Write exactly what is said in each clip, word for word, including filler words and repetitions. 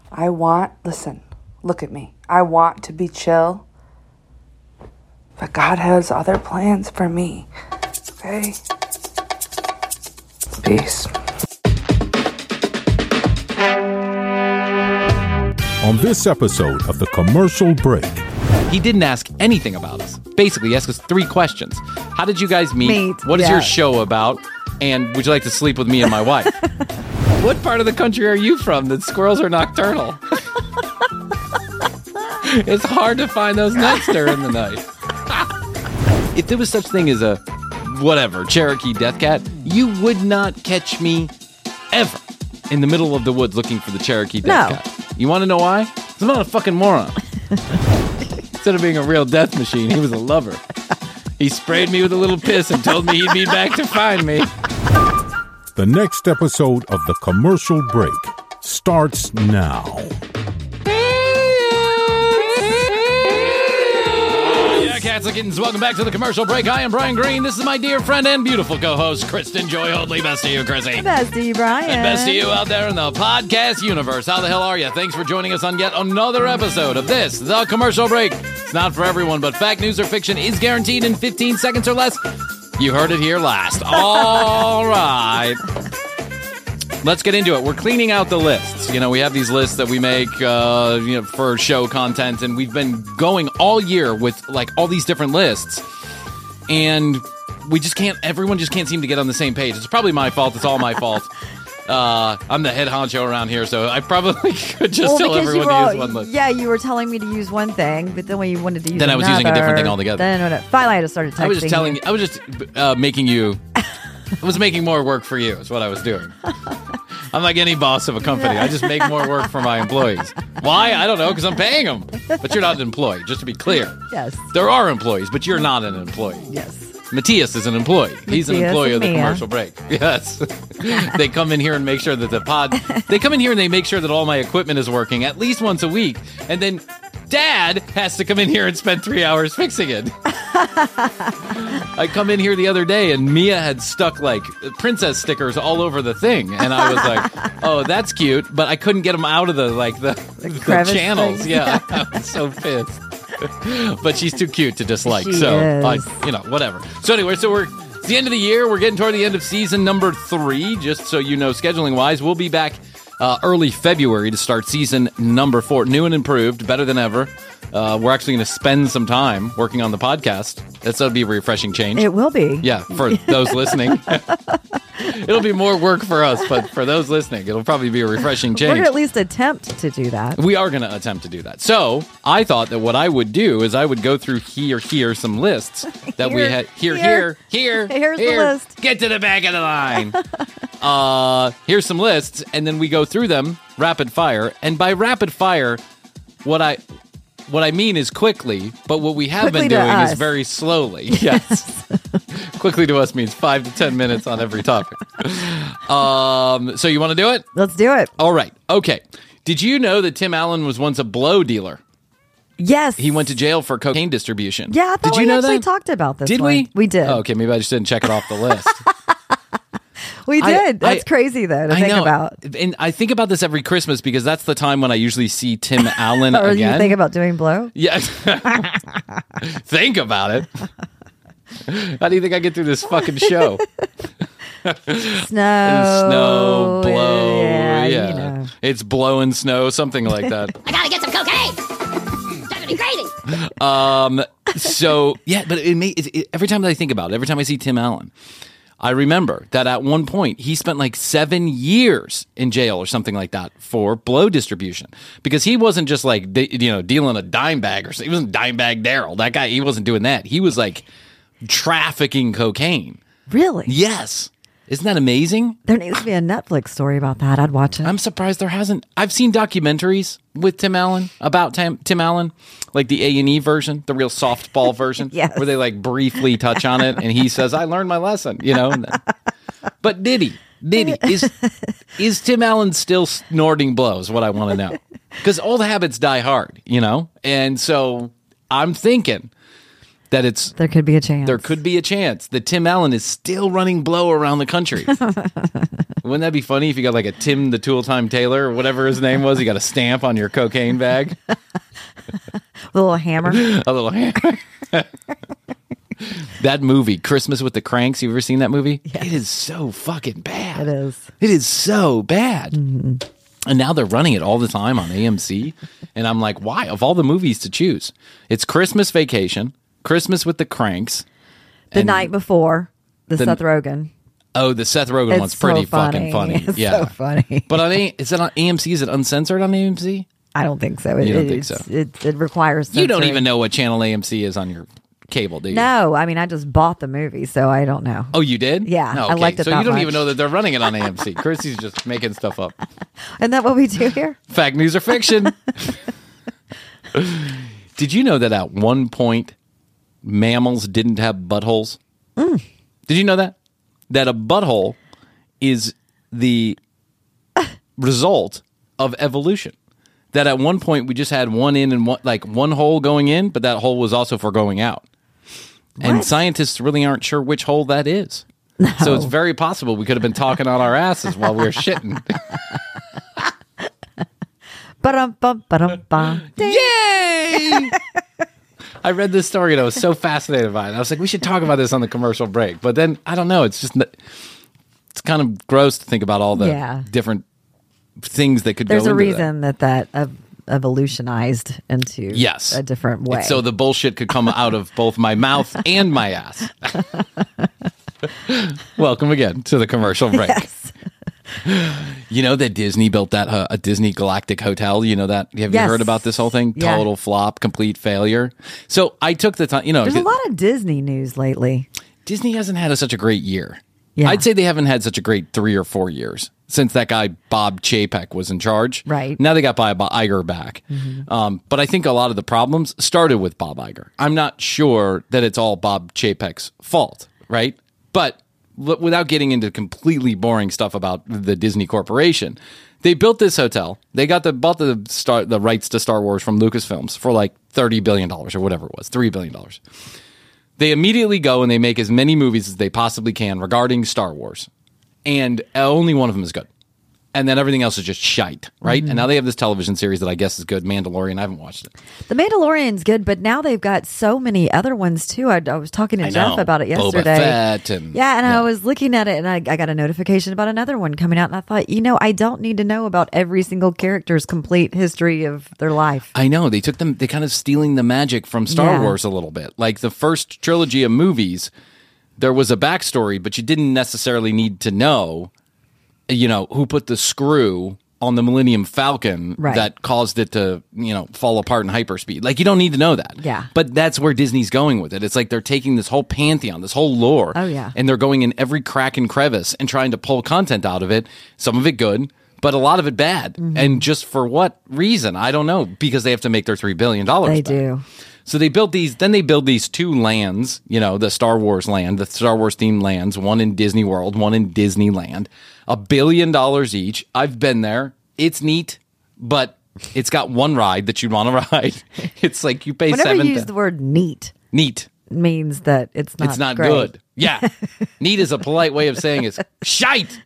I want, listen, look at me. I want to be chill, but God has other plans for me. Okay? Peace. On this episode of The Commercial Break. He didn't ask anything about us. Basically, he asked us three questions. How did you guys meet? Meet, What is yeah. your show about? And would you like to sleep with me and my wife? What part of the country are you from that squirrels are nocturnal? It's hard to find those nuts during the night. If there was such thing as a, whatever, Cherokee death cat, you would not catch me ever in the middle of the woods looking for the Cherokee death No. cat. You want to know why? 'Cause I'm not a fucking moron. Instead of being a real death machine, he was a lover. He sprayed me with a little piss and told me he'd be back to find me. The next episode of The Commercial Break starts now. Yeah, cats and kittens, welcome back to The Commercial Break. I am Brian Green. This is my dear friend and beautiful co-host, Kristen Joy Hoadley. Best to you, Chrissy. Best to you, Brian. And best to you out there in the podcast universe. How the hell are you? Thanks for joining us on yet another episode of this, The Commercial Break. It's not for everyone, but fact, news, or fiction is guaranteed in fifteen seconds or less. You heard it here last. All right. Let's get into it. We're cleaning out the lists. You know, we have these lists that we make uh, you know, for show content, and we've been going all year with, like, all these different lists. And we just can't, everyone just can't seem to get on the same page. It's probably my fault. It's all my fault. Uh, I'm the head honcho around here, so I probably could just well, tell because everyone you were all, to use one list. Yeah, you were telling me to use one thing, but then when you wanted to use Then I was using a different thing altogether. Then when it, finally I just started texting I was just telling you. you, I was just uh, making you, I was making more work for you, is what I was doing. I'm like any boss of a company. I just make more work for my employees. Why? I don't know, because I'm paying them. But you're not an employee, just to be clear. Yes. There are employees, but you're not an employee. Yes. Matthias is an employee. He's an Matthias employee of and the Mia. Commercial Break. Yes. They come in here and make sure that the pod... They come in here and they make sure that all my equipment is working at least once a week. And then Dad has to come in here and spend three hours fixing it. I come in here the other day and Mia had stuck, like, princess stickers all over the thing. And I was like, oh, that's cute. But I couldn't get them out of the, like, the, The the, crevice channels. thing. Yeah. I was so pissed. But she's too cute to dislike. She so, is. I, you know, whatever. So anyway, so we're it's the end of the year. We're getting toward the end of season number three. Just so you know, scheduling wise, we'll be back uh, early February to start season number four. New and improved, better than ever. Uh, we're actually going to spend some time working on the podcast. That's going to be a refreshing change. It will be. Yeah, for those listening. It'll be more work for us, but for those listening, it'll probably be a refreshing We're change. going to at least attempt to do that. We are going to attempt to do that. So I thought that what I would do is I would go through here, here, some lists that we Here, had. Here, here. here, here. Here's the here. list. Get to the back of the line. uh, here's some lists, and then we go through them rapid fire. And by rapid fire, what I what I mean is quickly, but what we have Quickly been to doing us. is very slowly. Yes. Quickly to us means five to ten minutes on every topic. Um, so you want to do it? Let's do it. All right. Okay. Did you know that Tim Allen was once a blow dealer? Yes. He went to jail for cocaine distribution. Yeah, I thought did you we know actually that? talked about this Did one. we? We did. Oh, okay, maybe I just didn't check it off the list. We I- did. That's I- crazy, though, to I think know. about. And I think about this every Christmas because that's the time when I usually see Tim Allen Or again. you think about doing blow? Yeah. Think about it. How do you think I get through this fucking show? Snow. Snow, blow. Yeah, Yeah. you know. It's blowing snow, something like that. I gotta get some cocaine. Driving me crazy. Um. So yeah, but it, may, it, it every time that I think about it, every time I see Tim Allen, I remember that at one point he spent like seven years in jail or something like that for blow distribution because he wasn't just like de- you know dealing a dime bag or something. He wasn't dime bag Daryl. That guy, he wasn't doing that. He was like trafficking cocaine. Really? Yes. Isn't that amazing? There needs to be a Netflix story about that. I'd watch it. I'm surprised there hasn't. I've seen documentaries with Tim Allen about Tim, Tim Allen, like the A and E version, the real softball version, Yes. where they like briefly touch on it, and he says, "I learned my lesson," you know. But did he? Did he? Is is Tim Allen still snorting blows? What I want to know, because old habits die hard, you know. And so I'm thinking that it's There could be a chance. there could be a chance that Tim Allen is still running blow around the country. Wouldn't that be funny if you got like a Tim the Tool Time Taylor or whatever his name was? You got a stamp on your cocaine bag, a little hammer. a little hand. That movie, Christmas with the Cranks. You ever seen that movie? Yes. It is so fucking bad. It is. It is so bad. Mm-hmm. And now they're running it all the time on A M C. And I'm like, why? Of all the movies to choose, it's Christmas Vacation, Christmas with the Cranks. The and- night before, the, The- Seth Rogen. Oh, the Seth Rogen It's one's pretty so funny. fucking funny. It's yeah, so funny. But on A- is it on A M C? Is it uncensored on A M C? I don't think so. It, You don't it, think so? it's- It, it requires You don't censoring. even know what channel A M C is on your cable, do you? No, I mean, I just bought the movie, so I don't know. Oh, you did? Yeah, No, I okay. liked it So that you don't much. even know that they're running it on A M C. Chrissy's just making stuff up. Isn't that what we do here? Fact, news, or fiction? Did you know that at one point mammals didn't have buttholes? Mm. Did you know that? That a butthole is the result of evolution. That at one point we just had one in and one like one hole going in, but that hole was also for going out. And What? scientists really aren't sure which hole that is. So it's very possible we could have been talking on our asses while we were shitting. Ba-dum, bum, ba-dum, bum. Ding. Yay! I read this story and I was so fascinated by it. I was like, we should talk about this on the commercial break. But then, I don't know, it's just, n- it's kind of gross to think about all the Yeah. different things that could There's go a into reason that that, ev- evolutionized into Yes. a different way. that. So the bullshit could come out of both my mouth and my ass. Welcome again to the commercial break. Yes. You know that Disney built that uh, a Disney Galactic Hotel. You know that? Have you Yes. heard about this whole thing? Yeah. Total flop, complete failure. So I took the time. You know, There's a lot of Disney news lately. Disney hasn't had a, such a great year. Yeah. I'd say they haven't had such a great three or four years since that guy Bob Chapek was in charge. Right. Now they got Bob Iger back. Um, but I think a lot of the problems started with Bob Iger. I'm not sure that it's all Bob Chapek's fault, right? But l- without getting into completely boring stuff about the Disney Corporation, they built this hotel. They got the bought the star, the rights to Star Wars from Lucasfilms for like thirty billion dollars or whatever it was, three billion dollars. They immediately go and they make as many movies as they possibly can regarding Star Wars. And only one of them is good. And then everything else is just shite, right? Mm-hmm. And now they have this television series that I guess is good, Mandalorian. I haven't watched it. The Mandalorian's good, but now they've got so many other ones too. I, I was talking to I Jeff know. about it Boba yesterday. Fett and- yeah, and yeah. I was looking at it, and I, I got a notification about another one coming out, and I thought, you know, I don't need to know about every single character's complete history of their life. I know. They took them, they kind of stealing the magic from Star Yeah. Wars a little bit. Like the first trilogy of movies, there was a backstory, but you didn't necessarily need to know, you know, who put the screw on the Millennium Falcon Right. that caused it to, you know, fall apart in hyperspeed. Like, you don't need to know that. Yeah. But that's where Disney's going with it. It's like they're taking this whole pantheon, this whole lore. Oh, yeah. And they're going in every crack and crevice and trying to pull content out of it. Some of it good, but a lot of it bad. Mm-hmm. And just for what reason? I don't know. Because they have to make their three billion dollars They back. do. So they built these, then they build these two lands, you know, the Star Wars land, the Star Wars themed lands, one in Disney World, one in Disneyland, a billion dollars each. I've been there. It's neat, but it's got one ride that you'd want to ride. It's like you pay Whenever seven. you use the word neat, neat. means that it's not It's not great. good. Yeah. Neat is a polite way of saying it's shite.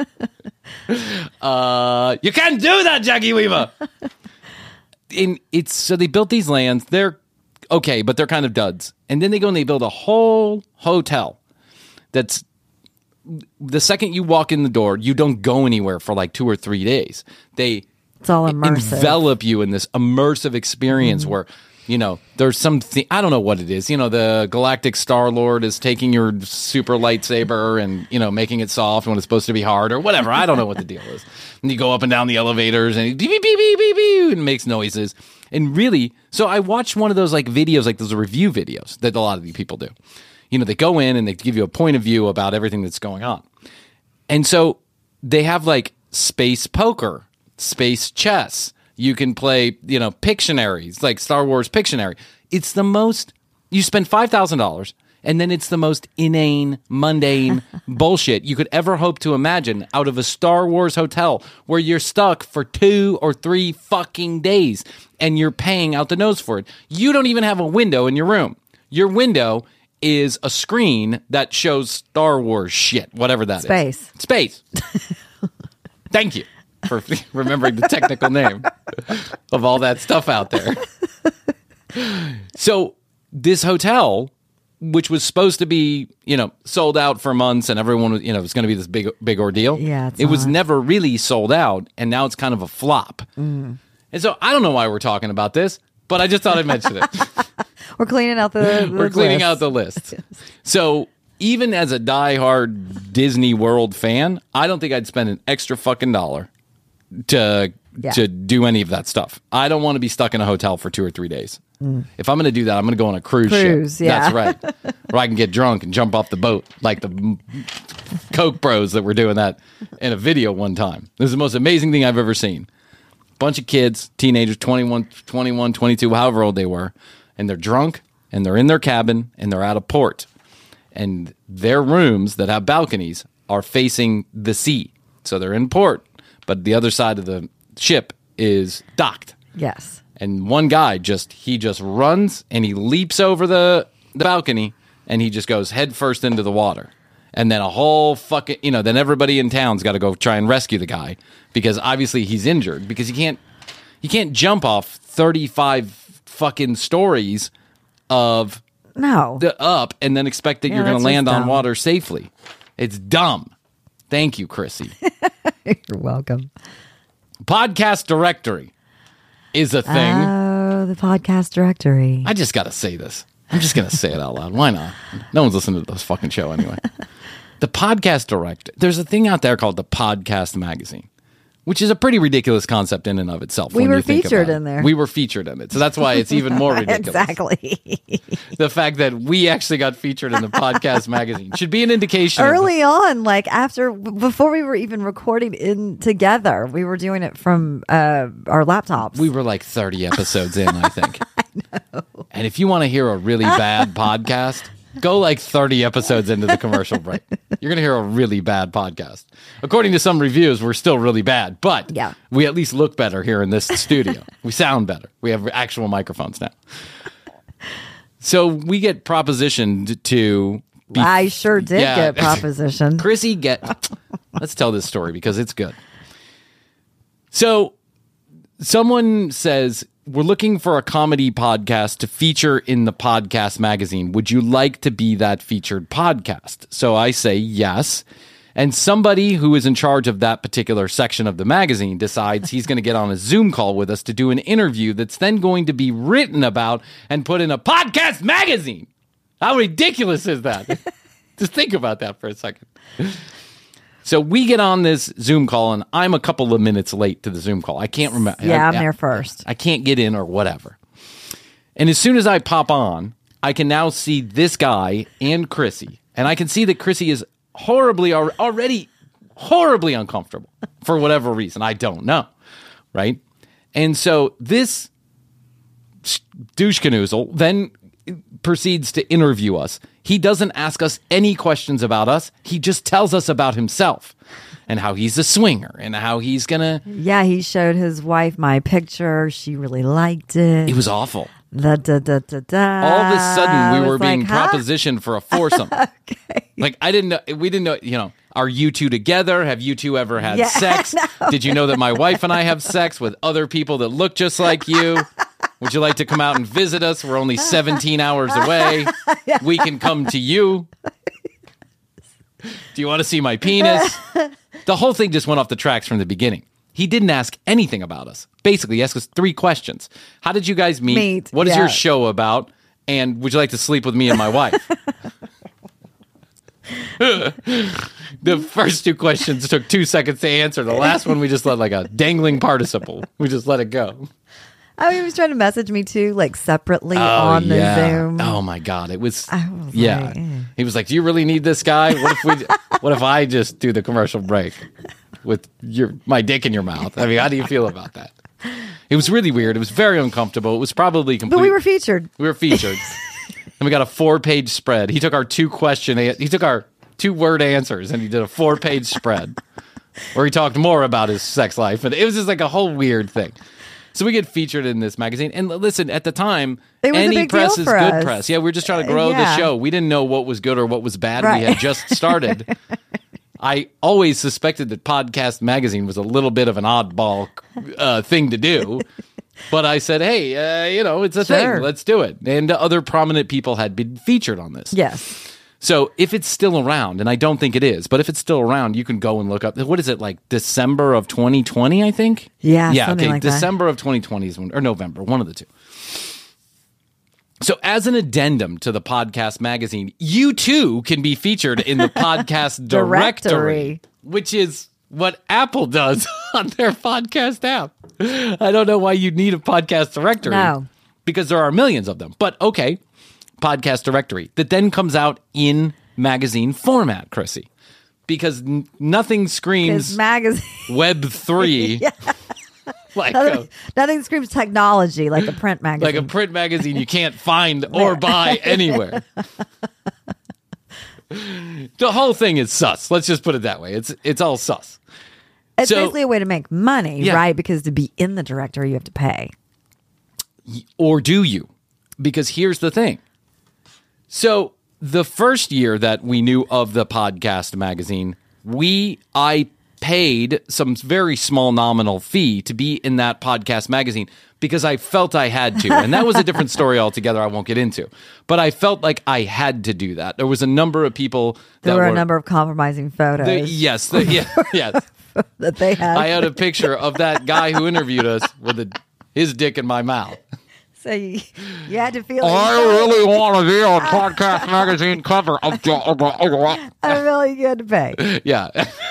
Uh, you can't do that, Jackie Weaver. And it's so they built these lands. They're okay, but they're kind of duds. And then they go and they build a whole hotel that's the second you walk in the door, you don't go anywhere for like two or three days. They It's all immersive. envelop you in this immersive experience where, you know, there's something, I don't know what it is. You know, the Galactic Star-Lord is taking your super lightsaber and, you know, making it soft when it's supposed to be hard or whatever. I don't know what the deal is. And you go up and down the elevators and beep, beep, beep, beep, beep, beep, and it makes noises. And really, so I watched one of those like videos, like those review videos that a lot of these people do. You know, they go in and they give you a point of view about everything that's going on. And so they have like space poker, space chess. You can play, you know, Pictionary, like Star Wars Pictionary. It's the most, you spend five thousand dollars and then it's the most inane, mundane bullshit you could ever hope to imagine out of a Star Wars hotel where you're stuck for two or three fucking days and you're paying out the nose for it. You don't even have a window in your room. Your window is a screen that shows Star Wars shit, whatever that Space. is. Space. Thank you for remembering the technical name of all that stuff out there. So this hotel, which was supposed to be, you know, sold out for months and everyone was, you know, it was going to be this big, big ordeal. Yeah, it's it was not. never really sold out, and now it's kind of a flop. Mm. And so I don't know why we're talking about this, but I just thought I'd mention it. We're cleaning out the, the We're cleaning list. out the list. So even as a diehard Disney World fan, I don't think I'd spend an extra fucking dollar to Yeah. to do any of that stuff. I don't want to be stuck in a hotel for two or three days. Mm. If I'm going to do that, I'm going to go on a cruise, Cruise, ship. yeah. That's right. Where I can get drunk and jump off the boat like the Coke Bros that were doing that in a video one time. This is the most amazing thing I've ever seen. Bunch of kids, teenagers, twenty-one, twenty-one, twenty-two, however old they were, and they're drunk, and they're in their cabin, and they're out of port. And their rooms that have balconies are facing the sea. So they're in port, but the other side of the ship is docked. Yes. And one guy just, he just runs, and he leaps over the, the balcony, and he just goes head first into the water. And then a whole fucking, you know, then everybody in town's got to go try and rescue the guy because obviously he's injured because you can't, you can't jump off thirty-five fucking stories of No. the up and then expect that Yeah, you're going that's to land just on dumb. water safely. It's dumb. Thank you, Chrissy. You're welcome. Podcast directory is a thing. Oh, the podcast directory. I just got to say this. I'm just going to say it out loud. Why not? No one's listening to this fucking show anyway. The podcast director. There's a thing out there called the Podcast Magazine, which is a pretty ridiculous concept in and of itself. We when were you think featured about it. in there. We were featured in it. So that's why it's even more ridiculous. Exactly. The fact that we actually got featured in the Podcast Magazine should be an indication. of the- Early on, like after, before we were even recording in together, we were doing it from uh, our laptops. We were like thirty episodes in, I think. I know. And if you want to hear a really bad podcast, go like thirty episodes into the commercial break. You're going to hear a really bad podcast. According to some reviews, we're still really bad, but Yeah. we at least look better here in this studio. We sound better. We have actual microphones now. So we get propositioned to be I sure did Yeah. get proposition. Chrissy get let's tell this story because it's good. So someone says, we're looking for a comedy podcast to feature in the Podcast Magazine. Would you like to be that featured podcast? So I say yes. And somebody who is in charge of that particular section of the magazine decides he's going to get on a Zoom call with us to do an interview that's then going to be written about and put in a Podcast Magazine. How ridiculous is that? Just think about that for a second. So we get on this Zoom call, and I'm a couple of minutes late to the Zoom call. I can't remember. Yeah, I, I'm I- there first. I can't get in or whatever. And as soon as I pop on, I can now see this guy and Chrissy. And I can see that Chrissy is horribly, al- already horribly uncomfortable for whatever reason. I don't know. Right? And so this douche canoozle then proceeds to interview us. He doesn't ask us any questions about us. He just tells us about himself and how he's a swinger and how he's going to... Yeah, he showed his wife my picture. She really liked it. It was awful. Da, da, da, da, da. All of a sudden, I we were was being like, huh? propositioned for a foursome. Okay. Like, I didn't know, we didn't know, you know, are you two together? Have you two ever had Yeah, sex? I know. Did you know that my wife and I have sex with other people that look just like you? Would you like to come out and visit us? We're only seventeen hours away. We can come to you. Do you want to see my penis? The whole thing just went off the tracks from the beginning. He didn't ask anything about us. Basically, he asked us three questions. How did you guys meet? Meet, What is yeah. your show about? And would you like to sleep with me and my wife? The first two questions took two seconds to answer. The last one, we just let like a dangling participle. We just let it go. Oh, he was trying to message me too, like separately Oh, on the yeah. Zoom. Oh my God. It was, I was yeah. like, eh. He was like, do you really need this guy? What if we, what if I just do the commercial break with your, my dick in your mouth? I mean, how do you feel about that? It was really weird. It was very uncomfortable. It was probably complete. But we were featured. We were featured. And we got a four page spread. He took our two question, he took our two word answers and he did a four page spread where he talked more about his sex life. And it was just like a whole weird thing. So we get featured in this magazine. And listen, at the time, It was a any big press deal is for good us. press. Yeah, we were just trying to grow Uh, yeah. the show. We didn't know what was good or what was bad. Right. We had just started. I always suspected that Podcast Magazine was a little bit of an oddball uh, thing to do. But I said, hey, uh, you know, it's a Sure. thing. Let's do it. And other prominent people had been featured on this. Yes. So if it's still around, and I don't think it is, but if it's still around, you can go and look up. What is it, like December of twenty twenty, I think? Yeah, Yeah, something okay. like that. December of twenty twenty is when, or November, one of the two. So as an addendum to the Podcast Magazine, you too can be featured in the Podcast Directory, Directory. which is what Apple does on their podcast app. I don't know why you need a Podcast Directory. No. Because there are millions of them. But okay, Podcast Directory that then comes out in magazine format, Chrissy. Because n- nothing His screams magazine. Web three like, a, Nothing, nothing screams technology like a print magazine. like a print magazine you can't find or buy anywhere. The whole thing is sus. Let's just put it that way. It's it's all sus. it's so- basically a way to make money, Yeah. right? Because to be in the directory, you have to pay. Or do you? Because here's the thing. So the first year that we knew of the Podcast Magazine, we I paid some very small nominal fee to be in that Podcast Magazine because I felt I had to. And that was a different story altogether I won't get into. But I felt like I had to do that. There was a number of people There that were were a number of compromising photos the- yes, the, yeah, yes. that they had. I had a picture of that guy who interviewed us with a, his dick in my mouth. so you, you had to feel I really want to be on Podcast Magazine cover. I really good to pay. Yeah.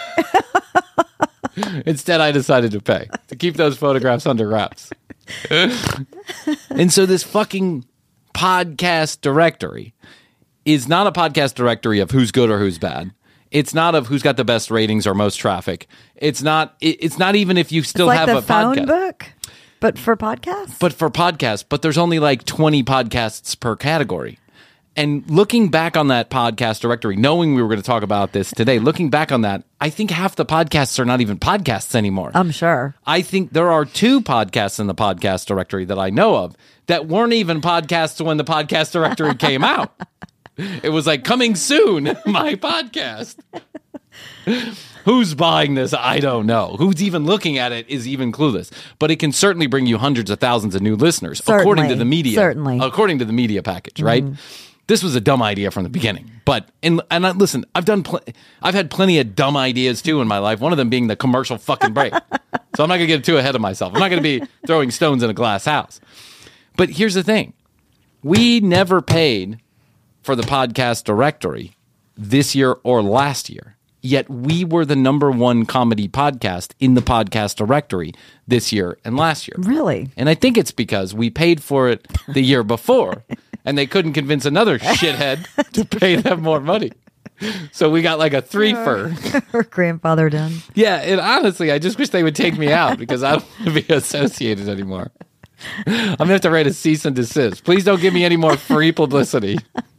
Instead, I decided to pay to keep those photographs under wraps. And so this fucking podcast directory is not a podcast directory of who's good or who's bad. It's not of who's got the best ratings or most traffic. It's not. it- It's not even if you still Like have the a phone podcast. book, but for podcasts. But for podcasts, but there's only like twenty podcasts per category. And looking back on that podcast directory, knowing we were going to talk about this today, looking back on that, I think half the podcasts are not even podcasts anymore. I'm sure. I think there are two podcasts in the podcast directory that I know of that weren't even podcasts when the podcast directory came out. It was like, coming soon, my podcast. Who's buying this? I don't know. Who's even looking at it is even clueless. But it can certainly bring you hundreds of thousands of new listeners, according to Certainly. the media. Certainly. According to the media package, right? This was a dumb idea from the beginning. But and and I, listen, I've done pl- I've had plenty of dumb ideas too in my life. One of them being the commercial fucking break. So I'm not gonna get too ahead of myself. I'm not gonna be throwing stones in a glass house. But here's the thing: we never paid for the podcast directory this year or last year. Yet we were the number one comedy podcast in the podcast directory this year and last year. Really? And I think it's because we paid for it the year before, and they couldn't convince another shithead to pay them more money. So we got like a three-fer. Her grandfather done. Yeah, and honestly, I just wish they would take me out because I don't want to be associated anymore. I'm going to have to write a cease and desist. Please don't give me any more free publicity.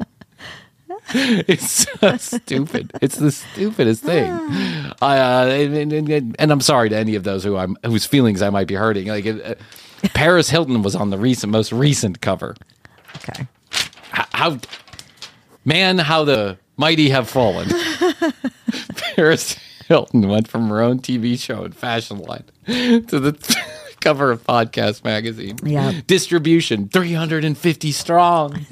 It's so stupid. It's the stupidest thing. I, uh, and, and, and I'm sorry to any of those who I'm whose feelings I might be hurting. Like uh, Paris Hilton was on the recent, most recent cover. Okay. How, how man, how the mighty have fallen. Paris Hilton went from her own T V show and fashion line to the cover of Podcast Magazine. Yeah. Distribution three hundred fifty strong.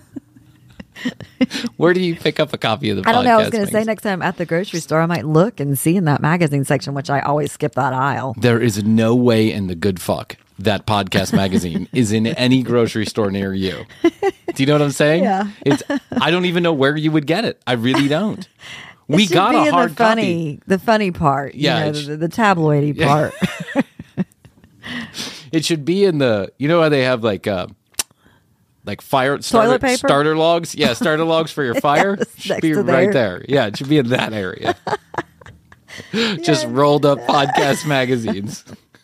Where do you pick up a copy of the podcast? I don't know. I was going to say magazine? next time I'm at the grocery store, I might look and see in that magazine section, which I always skip that aisle. There is no way in the good fuck that Podcast Magazine is in any grocery store near you. Do you know what I'm saying? Yeah. It's I don't even know where you would get it. I really don't. It We should got be a in hard the funny, copy. the funny part. Yeah, you know, it sh- the, the tabloidy part. It should be in the. You know how they have like uh, like fire starter, Toilet paper? starter logs. Yeah, starter logs for your fire. Yes, should next be to right there. there. Yeah, it should be in that area. Just rolled up podcast magazines.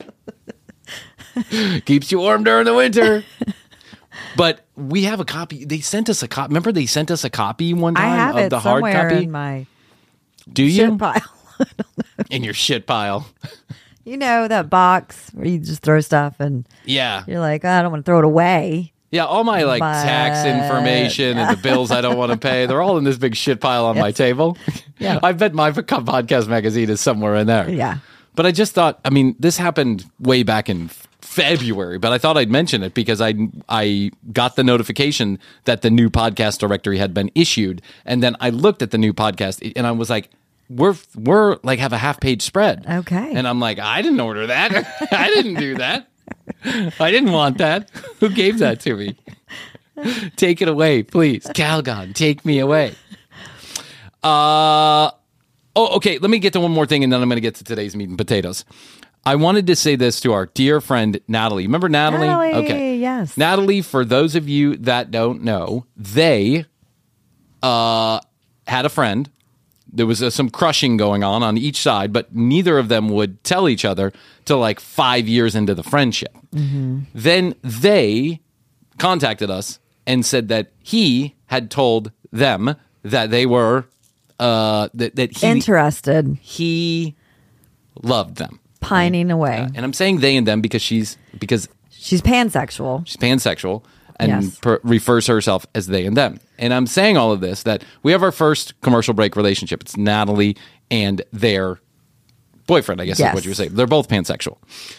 Keeps you warm during the winter. But we have a copy. They sent us a copy. Remember, they sent us a copy one I time have of it the hard somewhere copy. in my Do you shit pile. in your shit pile? You know, that box where you just throw stuff and Yeah. you're like, oh, I don't want to throw it away. Yeah, all my like But- tax information and the bills I don't want to pay, they're all in this big shit pile on my table. Yeah. I bet my podcast magazine is somewhere in there. Yeah. But I just thought, I mean, this happened way back in February, but I thought I'd mention it because I I got the notification that the new podcast directory had been issued, and then I looked at the new podcast and I was like, we're we're like have a half page spread. Okay. And I'm like, I didn't order that. I didn't do that. I didn't want that. Who gave that to me? Take it away, please. Calgon, take me away. Uh Oh, okay. Let me get to one more thing, and then I'm going to get to today's meat and potatoes. I wanted to say this to our dear friend, Natalie. Remember Natalie? Natalie, okay. yes. Natalie, for those of you that don't know, they uh, had a friend. There was uh, some crushing going on on each side, but neither of them would tell each other till like five years into the friendship. Mm-hmm. Then they contacted us and said that he had told them that they were uh, that, that he Interested. he loved them. Pining away. Uh, and I'm saying they and them because she's because She's pansexual. she's pansexual and Yes. per, refers to herself as they and them. And I'm saying all of this that we have our first commercial break relationship. It's Natalie and their boyfriend, I guess Yes. is what you were saying. They're both pansexual.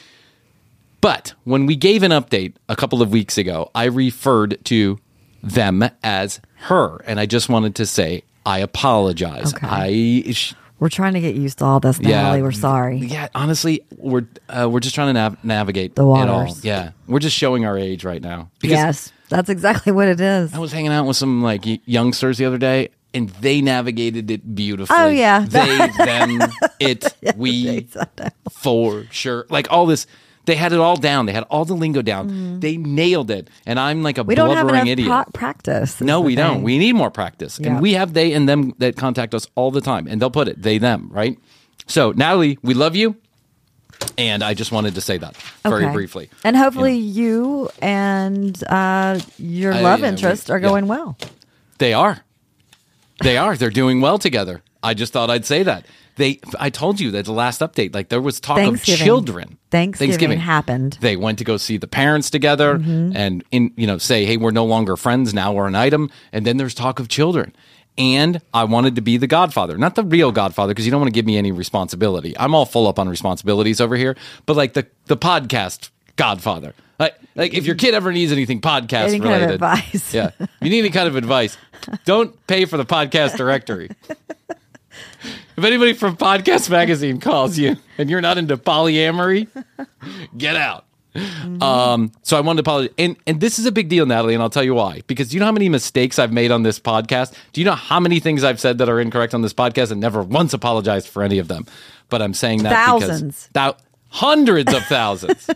But when we gave an update a couple of weeks ago, I referred to them as her. And I just wanted to say, I apologize. Okay. I... Sh- We're trying to get used to all this, Natalie. We're sorry. Yeah, honestly, we're uh, we're just trying to nav- navigate The it all. waters. Yeah, we're just showing our age right now. Because Yes, that's exactly what it is. I was hanging out with some like y- youngsters the other day, and they navigated it beautifully. Oh, yeah. they, them, it, we, for sure. Like all this, they had it all down. They had all the lingo down. They nailed it, and I'm like a Mm. We don't have blubbering enough idiot. pra- practice. is No, the we don't. thing. We need more practice. Yeah. And we have they and them that contact us all the time. And they'll put it, they, them, right? So, Natalie, we love you. And I just wanted to say that very Okay. briefly. And hopefully you and uh, your I- love yeah, we- interest are yeah. going well. They are. They are. They're doing well together. I just thought I'd say that. They. I told you that the last update, like there was talk of Thanksgiving. children. Thanksgiving happened. They went to go see the parents together Mm-hmm. and in you know say, hey, we're no longer friends now. We're an item. And then there's talk of children. And I wanted to be the godfather, not the real godfather, because you don't want to give me any responsibility. I'm all full up on responsibilities over here, but like the the podcast godfather. Like, like if your kid ever needs anything podcast Any related, kind of advice. yeah, you need any kind of advice, don't pay for the podcast directory. If anybody from Podcast Magazine calls you and you're not into polyamory, get out. Mm-hmm. Um, so I wanted to apologize. And, and this is a big deal, Natalie, and I'll tell you why. Because do you know how many mistakes I've made on this podcast? Do you know how many things I've said that are incorrect on this podcast and never once apologized for any of them? But I'm saying that Thousands. because thou- hundreds of thousands.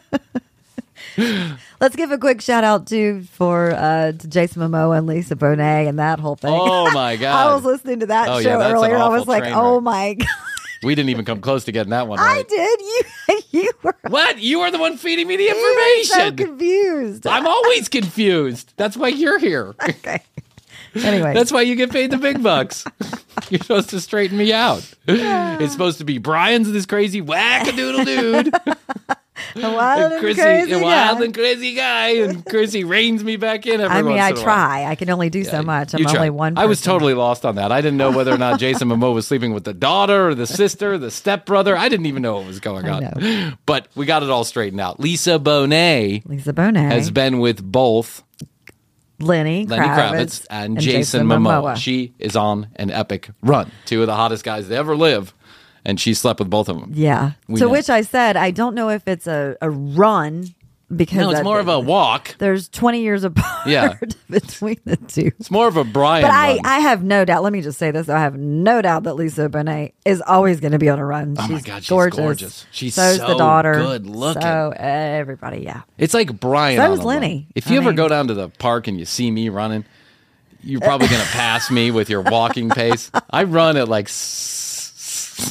Let's give a quick shout out to for uh, to Jason Momoa and Lisa Bonet and that whole thing. Oh, my God. I was listening to that Oh, yeah, show that's an earlier. I awful was like, train oh wreck. my God. We didn't even come close to getting that one I right. did. You you were What? You are the one feeding me the you were so information. confused. I'm always confused. That's why you're here. okay. Anyway, That's why you get paid the big bucks. You're supposed to straighten me out. It's supposed to be Brian's this crazy wackadoodle dude. a wild and and Chrissy, crazy a wild guy. and crazy guy. And Chrissy reins me back in every I mean, once I in a while. try. I can only do so much. I'm You only try. one person. I was totally lost on that. I didn't know whether or not Jason Momoa was sleeping with the daughter or the sister, the stepbrother. I didn't even know what was going I on. know. But we got it all straightened out. Lisa Bonet Lisa Bonet, has been with both Lenny, Lenny Kravitz, Kravitz, and, Jason, Momoa. She is on an epic run. Two of the hottest guys to ever live. And she slept with both of them. Yeah. We to know. which I said, I don't know if it's a, a run because No, it's that- more of a walk. There's twenty years apart Yeah. between the two. It's more of a Brian But I, run. I have no doubt. Let me just say this: I have no doubt that Lisa Bonet is always going to be on a run. Oh my she's God, she's gorgeous. gorgeous. She's So's so the daughter. good looking. So everybody, yeah. It's like Brian. So on is a Lenny. run. If you I ever mean- go down to the park and you see me running, you're probably going to pass me with your walking pace. I run at like. s-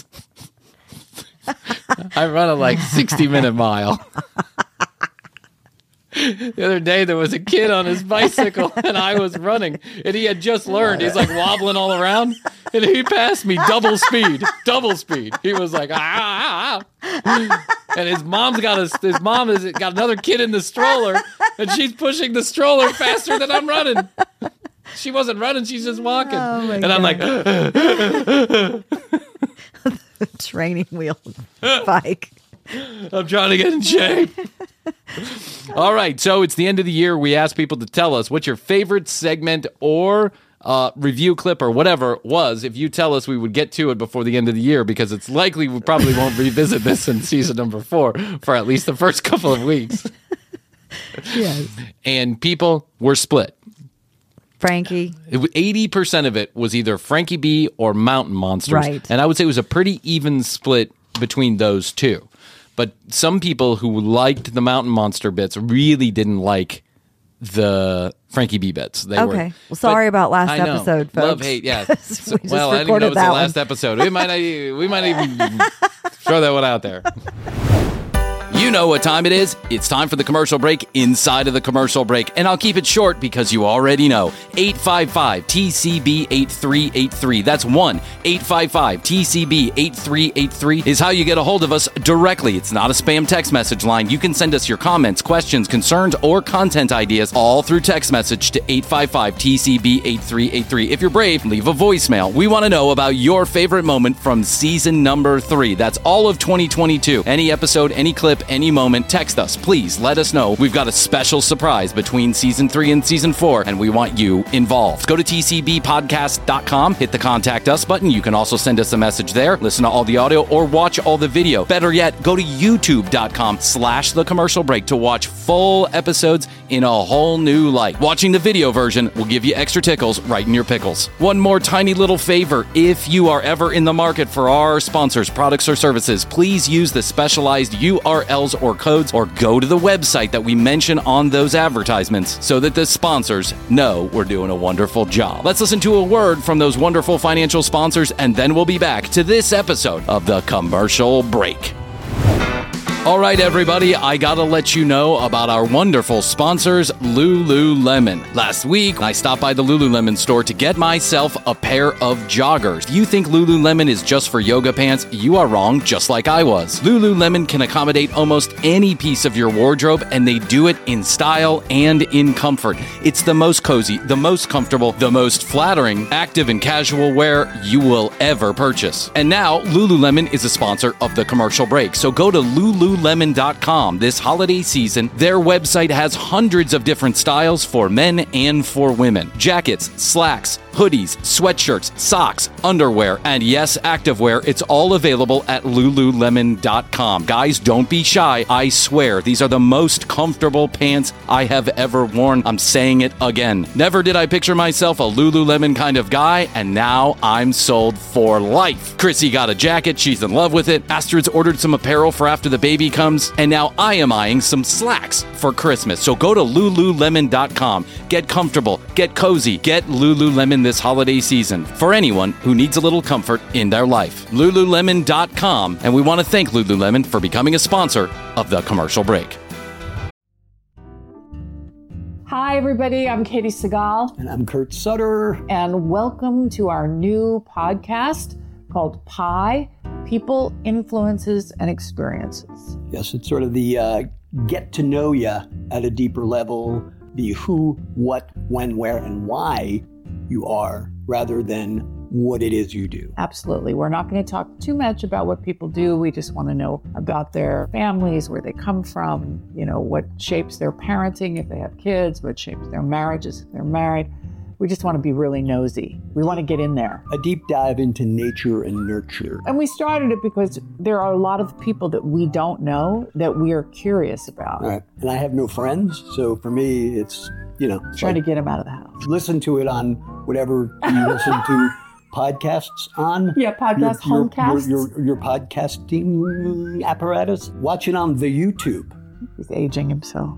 I run at like sixty minute mile. The other day there was a kid on his bicycle and I was running and he had just learned. He's like wobbling all around and he passed me double speed, double speed. He was like, ah, ah, ah. and his mom's got a, his mom has got another kid in the stroller, and she's pushing the stroller faster than I'm running. She wasn't running, she's just walking. Oh my and I'm like, training wheel bike. I'm trying to get in shape. All right, so it's the end of the year. We ask people to tell us what your favorite segment or uh, review clip or whatever it was. If you tell us, we would get to it before the end of the year, because it's likely we probably won't revisit this in season number four for at least the first couple of weeks. Yes. And people were split. Frankie. It was, eighty percent of it was either Frankie B or Mountain Monsters. Right. And I would say it was a pretty even split between those two. But some people who liked the Mountain Monster bits really didn't like the Frankie B bits. They Okay. Were, well, sorry but about last I know. episode, folks. Love, hate, yeah. So, We just well, I didn't know it recorded was the that last one. episode. We might, not, we might even throw that one out there. You know what time it is. It's time for the commercial break inside of the commercial break. And I'll keep it short because you already know. eight five five T C B eight three eight three. That's one eight five five T C B eight three eight three is how you get a hold of us directly. It's not a spam text message line. You can send us your comments, questions, concerns, or content ideas all through text message to eight five five T C B eight three eight three. If you're brave, leave a voicemail. We want to know about your favorite moment from season number three. That's all of twenty twenty-two. Any episode, any clip, any moment, text us. Please let us know. We've got a special surprise between season three and season four, and we want you involved. Go to T C B podcast dot com, hit the contact us button. You can also send us a message there, listen to all the audio, or watch all the video. Better yet, go to youtube dot com slash the commercial break to watch full episodes in a whole new light. Watching the video version will give you extra tickles right in your pickles. One more tiny little favor. If you are ever in the market for our sponsors, products, or services, please use the specialized U R Ls or codes, or go to the website that we mention on those advertisements so that the sponsors know we're doing a wonderful job. Let's listen to a word from those wonderful financial sponsors, and then we'll be back to this episode of the Commercial Break. All right, everybody, I gotta let you know about our wonderful sponsors, Lululemon. Last week, I stopped by the Lululemon store to get myself a pair of joggers. If you think Lululemon is just for yoga pants, you are wrong, just like I was. Lululemon can accommodate almost any piece of your wardrobe, and they do it in style and in comfort. It's the most cozy, the most comfortable, the most flattering, active and casual wear you will ever purchase. And now, Lululemon is a sponsor of the Commercial Break, so go to Lululemon dot com this holiday season. Their website has hundreds of different styles for men and for women. Jackets, slacks, hoodies, sweatshirts, socks, underwear, and yes, activewear. It's all available at Lululemon dot com. Guys, don't be shy. I swear, these are the most comfortable pants I have ever worn. I'm saying it again. Never did I picture myself a Lululemon kind of guy, and now I'm sold for life. Chrissy got a jacket. She's in love with it. Astrid's ordered some apparel for after the baby comes, and now I am eyeing some slacks for Christmas. So go to Lululemon dot com. Get comfortable, get cozy, get Lululemon this holiday season for anyone who needs a little comfort in their life. Lululemon dot com, and we want to thank Lululemon for becoming a sponsor of the Commercial Break. Hi, everybody. I'm Katie Segal. And I'm Kurt Sutter. And welcome to our new podcast called Pi, People, Influences, and Experiences. Yes, it's sort of the uh, get to know you at a deeper level, the who, what, when, where, and why you are, rather than what it is you do. Absolutely. We're not going to talk too much about what people do. We just want to know about their families, where they come from, you know, what shapes their parenting if they have kids, what shapes their marriages if they're married. We just want to be really nosy. We want to get in there. A deep dive into nature and nurture. And we started it because there are a lot of people that we don't know that we are curious about. All right. And I have no friends, so for me, it's, you know. Trying like, to get them out of the house. Listen to it on whatever you listen to podcasts on. Yeah, podcast, your, homecasts. Your, your, your podcasting apparatus. Watch it on the YouTube. He's aging himself.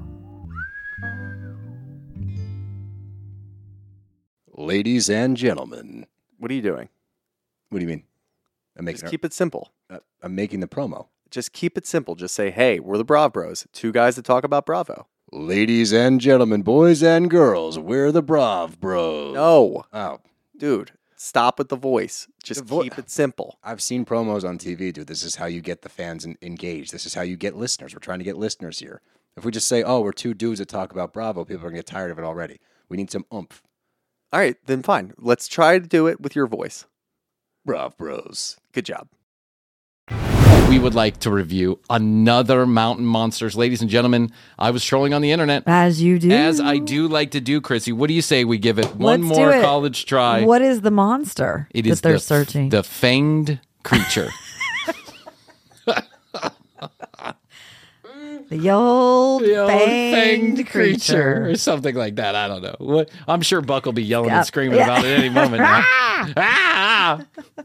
Ladies and gentlemen. What are you doing? What do you mean? I'm making Just a- keep it simple. uh, I'm making the promo. Just keep it simple. Just say, hey, we're the Brav Bros. Two guys that talk about Bravo. Ladies and gentlemen, boys and girls, we're the Brav Bros. No. Oh. Dude, Stop with the voice. Just The vo- keep it simple. I've seen promos on T V, dude. This is how you get the fans en- engaged. This is how you get listeners. We're trying to get listeners here. If we just say, oh, we're two dudes that talk about Bravo, people are going to get tired of it already. We need some oomph. All right, then fine. Let's try to do it with your voice. Brav Bros. Good job. We would like to review another Mountain Monsters. Ladies and gentlemen, I was trolling on the internet. As you do. As I do like to do, Chrissy. What do you say we give it one Let's do more it. college try? What is the monster It that is they're the, searching? the fanged creature. The old, The old fanged, fanged creature. or something like that. I don't know. What? I'm sure Buck will be yelling Yeah. and screaming Yeah. about it any moment now. Ah!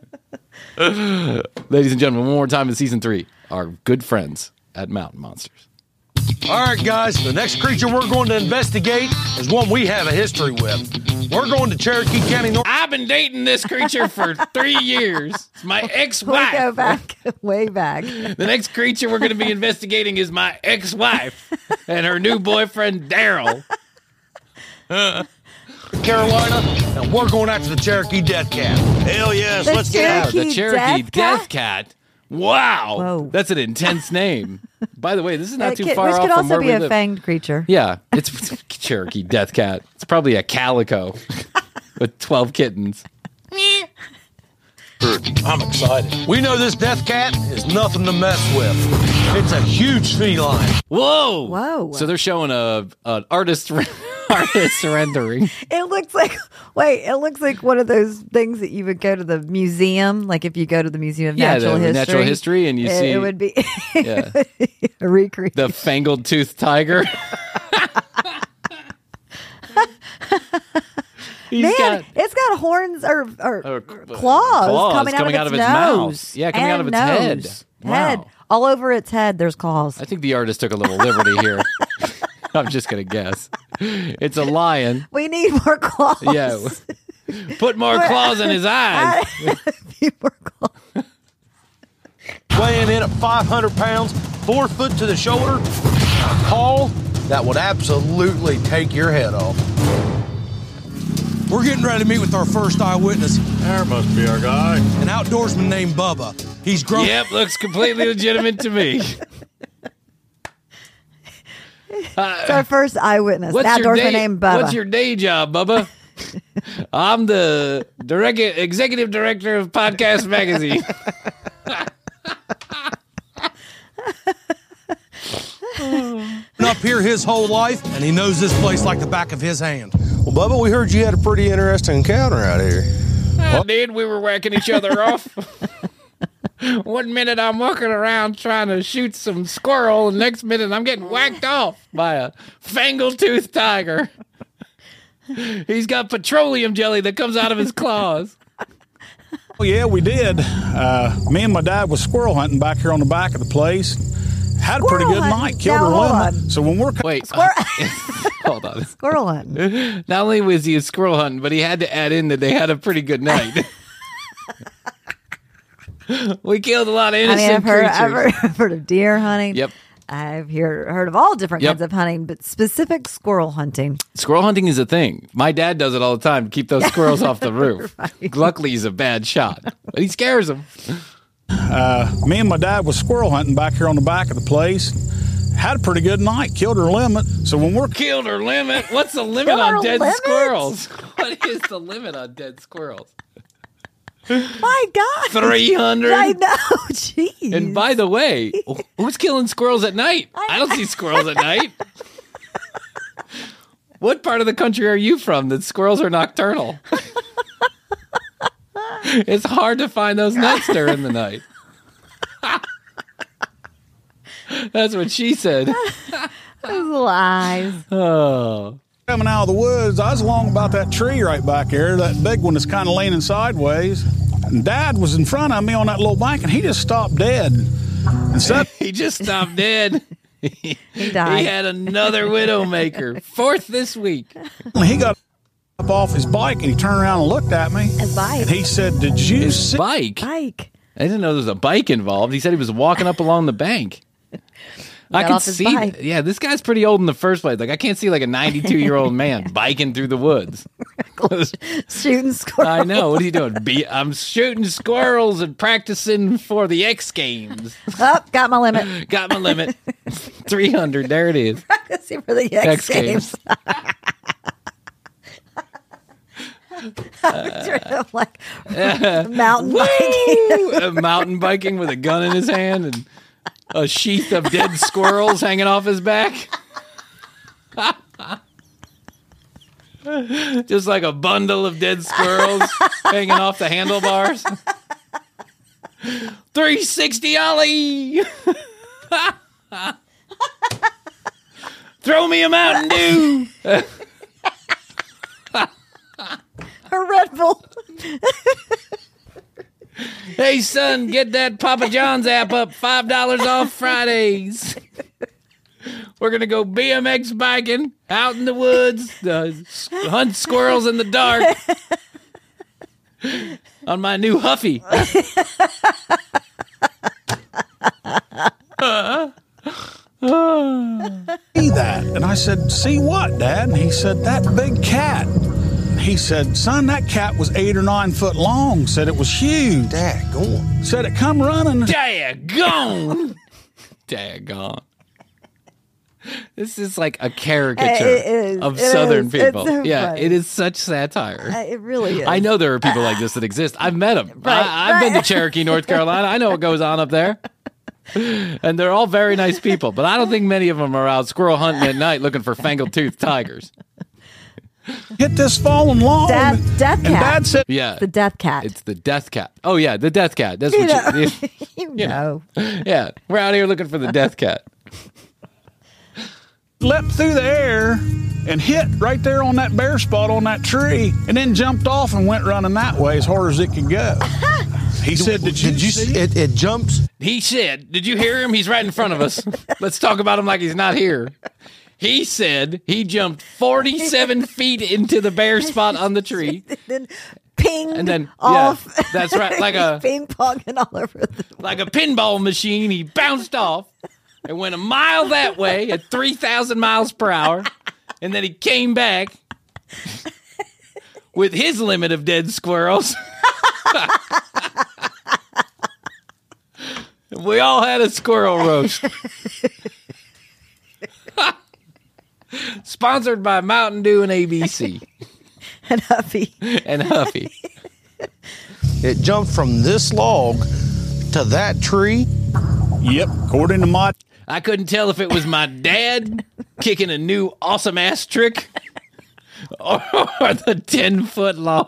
Ladies and gentlemen, one more time in season three, our good friends at Mountain Monsters. All right, guys, the next creature we're going to investigate is one we have a history with. We're going to Cherokee County, North. I've been dating this creature for three years. It's my We go ex-wife. back, way back. The next creature we're going to be investigating is my ex-wife and her new boyfriend, Daryl. Carolina, and we're going after the Cherokee Death Cat. Hell yes, The let's get Wow, out. Cherokee the Cherokee Death Death, Cat? Cat. Wow. Whoa. That's an intense name. By the way, this is not It too could- far which off could from also where be we a live. fanged creature. Yeah, it's Cherokee Death Cat. It's probably a calico with twelve kittens. I'm excited. We know this Death Cat is nothing to mess with. It's a huge feline. Whoa. Whoa. So they're showing a an artist artist rendering. It looks like, wait, it looks like one of those things that you would go to the museum, like if you go to the Museum of Yeah, Natural the History. natural history, and you it, see it would be yeah. a recreation. the fangled tooth tiger. He's Man, got it's got horns or, or, Or, uh, claws, claws coming, coming out, out of its, of its mouth. nose. Yeah, coming out and of its head. nose. Wow. Head. All over its head, there's claws. I think the artist took a little liberty here. I'm just gonna guess. It's a lion. We need more claws. Yeah. Put more claws in his eyes. more claws. Weighing in at five hundred pounds, four foot to the shoulder, a paw that would absolutely take your head off. We're getting ready to meet with our first eyewitness. There must be our guy. An outdoorsman named Bubba. He's grown. Yep, looks completely legitimate to me. It's our first eyewitness. What's An your outdoorsman day, named Bubba. What's your day job, Bubba? I'm the direct, executive director of Podcast Magazine. Been up here his whole life, and he knows this place like the back of his hand. Well, Bubba, we heard you had a pretty interesting encounter out here. I did. We were whacking each other off. One minute I'm walking around trying to shoot some squirrel, and next minute I'm getting whacked off by a fangle-toothed tiger. He's got petroleum jelly that comes out of his claws. Oh, yeah, we did. Uh, me and my dad was squirrel hunting back here on the back of the place. Had a pretty Squirrel good hunting? night. Killed Now, her hold limit. on. So when we're Wait, Squirrel- hold on. Squirrel hunting. Not only was he a squirrel hunting, but he had to add in that they had a pretty good night. We killed a lot of I innocent mean, I've heard, creatures. I've heard, I've heard of deer hunting. Yep. I've heard, heard of all different Yep. kinds of hunting, but specific squirrel hunting. Squirrel hunting is a thing. My dad does it all the time to keep those squirrels off the roof. Right. Luckily, he's a bad shot, but he scares them. uh, me and my dad was squirrel hunting back here on the back of the place. Had a pretty good night. Killed her limit. So when we're Killed her limit. What's the limit Killed on her dead limit? squirrels? What is the limit on dead squirrels? My God. three hundred? I know. Jeez. And by the way, who's killing squirrels at night? I don't see squirrels at night. What part of the country are you from that squirrels are nocturnal? It's hard to find those nuts during the night. That's what she said. Those little eyes. Oh. coming out of the woods, I was along about that tree right back there, that big one that's kind of leaning sideways. And Dad was in front of me on that little bank, and he just stopped dead. And said, He just stopped dead. He died. He had another Widowmaker. Fourth this week. he got up off his bike, and he turned around and looked at me. His bike. And he said, did you His see? bike. Bike. I didn't know there was a bike involved. He said he was walking up along the bank. I got can off his see. bike. Yeah, this guy's pretty old in the first place. Like, I can't see like a ninety-two year old man biking through the woods. Shooting squirrels. I know. What are you doing? Be- I'm shooting squirrels and practicing for the X Games. Oh, got my limit. Got my limit. three hundred. There it is. Practicing for the X, X Games. I'm like mountain biking. uh, mountain biking with a gun in his hand and a sheath of dead squirrels hanging off his back. Just like a bundle of dead squirrels hanging off the handlebars. three sixty ollie. Throw me a Mountain Dew. A Red Bull. Hey, son, get that Papa John's app up. five dollars off Fridays. We're going to go B M X biking out in the woods, uh, hunt squirrels in the dark on my new Huffy. See that? And I said, see what, Dad? And he said, that big cat. He said, son, that cat was eight or nine foot long. Said it was huge. Daggone. Said it come running. Daggone. Daggone. This is like a caricature It is. of It Southern is. people. It's so yeah, funny. it is such satire. Uh, it really is. I know there are people like this that exist. I've met them. Right, I, I've been right. to Cherokee, North Carolina. I know what goes on up there. And they're all very nice people, but I don't think many of them are out squirrel hunting at night looking for fangled-toothed tigers. Hit this fallen log. Death, death and cat. Dad said, Yeah. The death cat. It's the death cat. Oh, yeah, the death cat. That's You what know. you, you you know. Yeah, we're out here looking for the death cat. leapt through the air and hit right there on that bare spot on that tree, and then jumped off and went running that way as hard as it could go. He said, did you, Did you see see it? It jumps. He said, did you hear him? He's right in front of us. Let's talk about him like he's not here. He said he jumped forty-seven feet into the bare spot on the tree. Then ping And then, off. yeah, that's right, like a ping ponging all over the like a pinball machine. He bounced off and went a mile that way at three thousand miles per hour. And then he came back with his limit of dead squirrels. We all had a squirrel roast. Sponsored by Mountain Dew and A B C. and Huffy. And Huffy. It jumped from this log to that tree. Yep, according to my... I couldn't tell if it was my dad kicking a new awesome ass trick or the ten foot long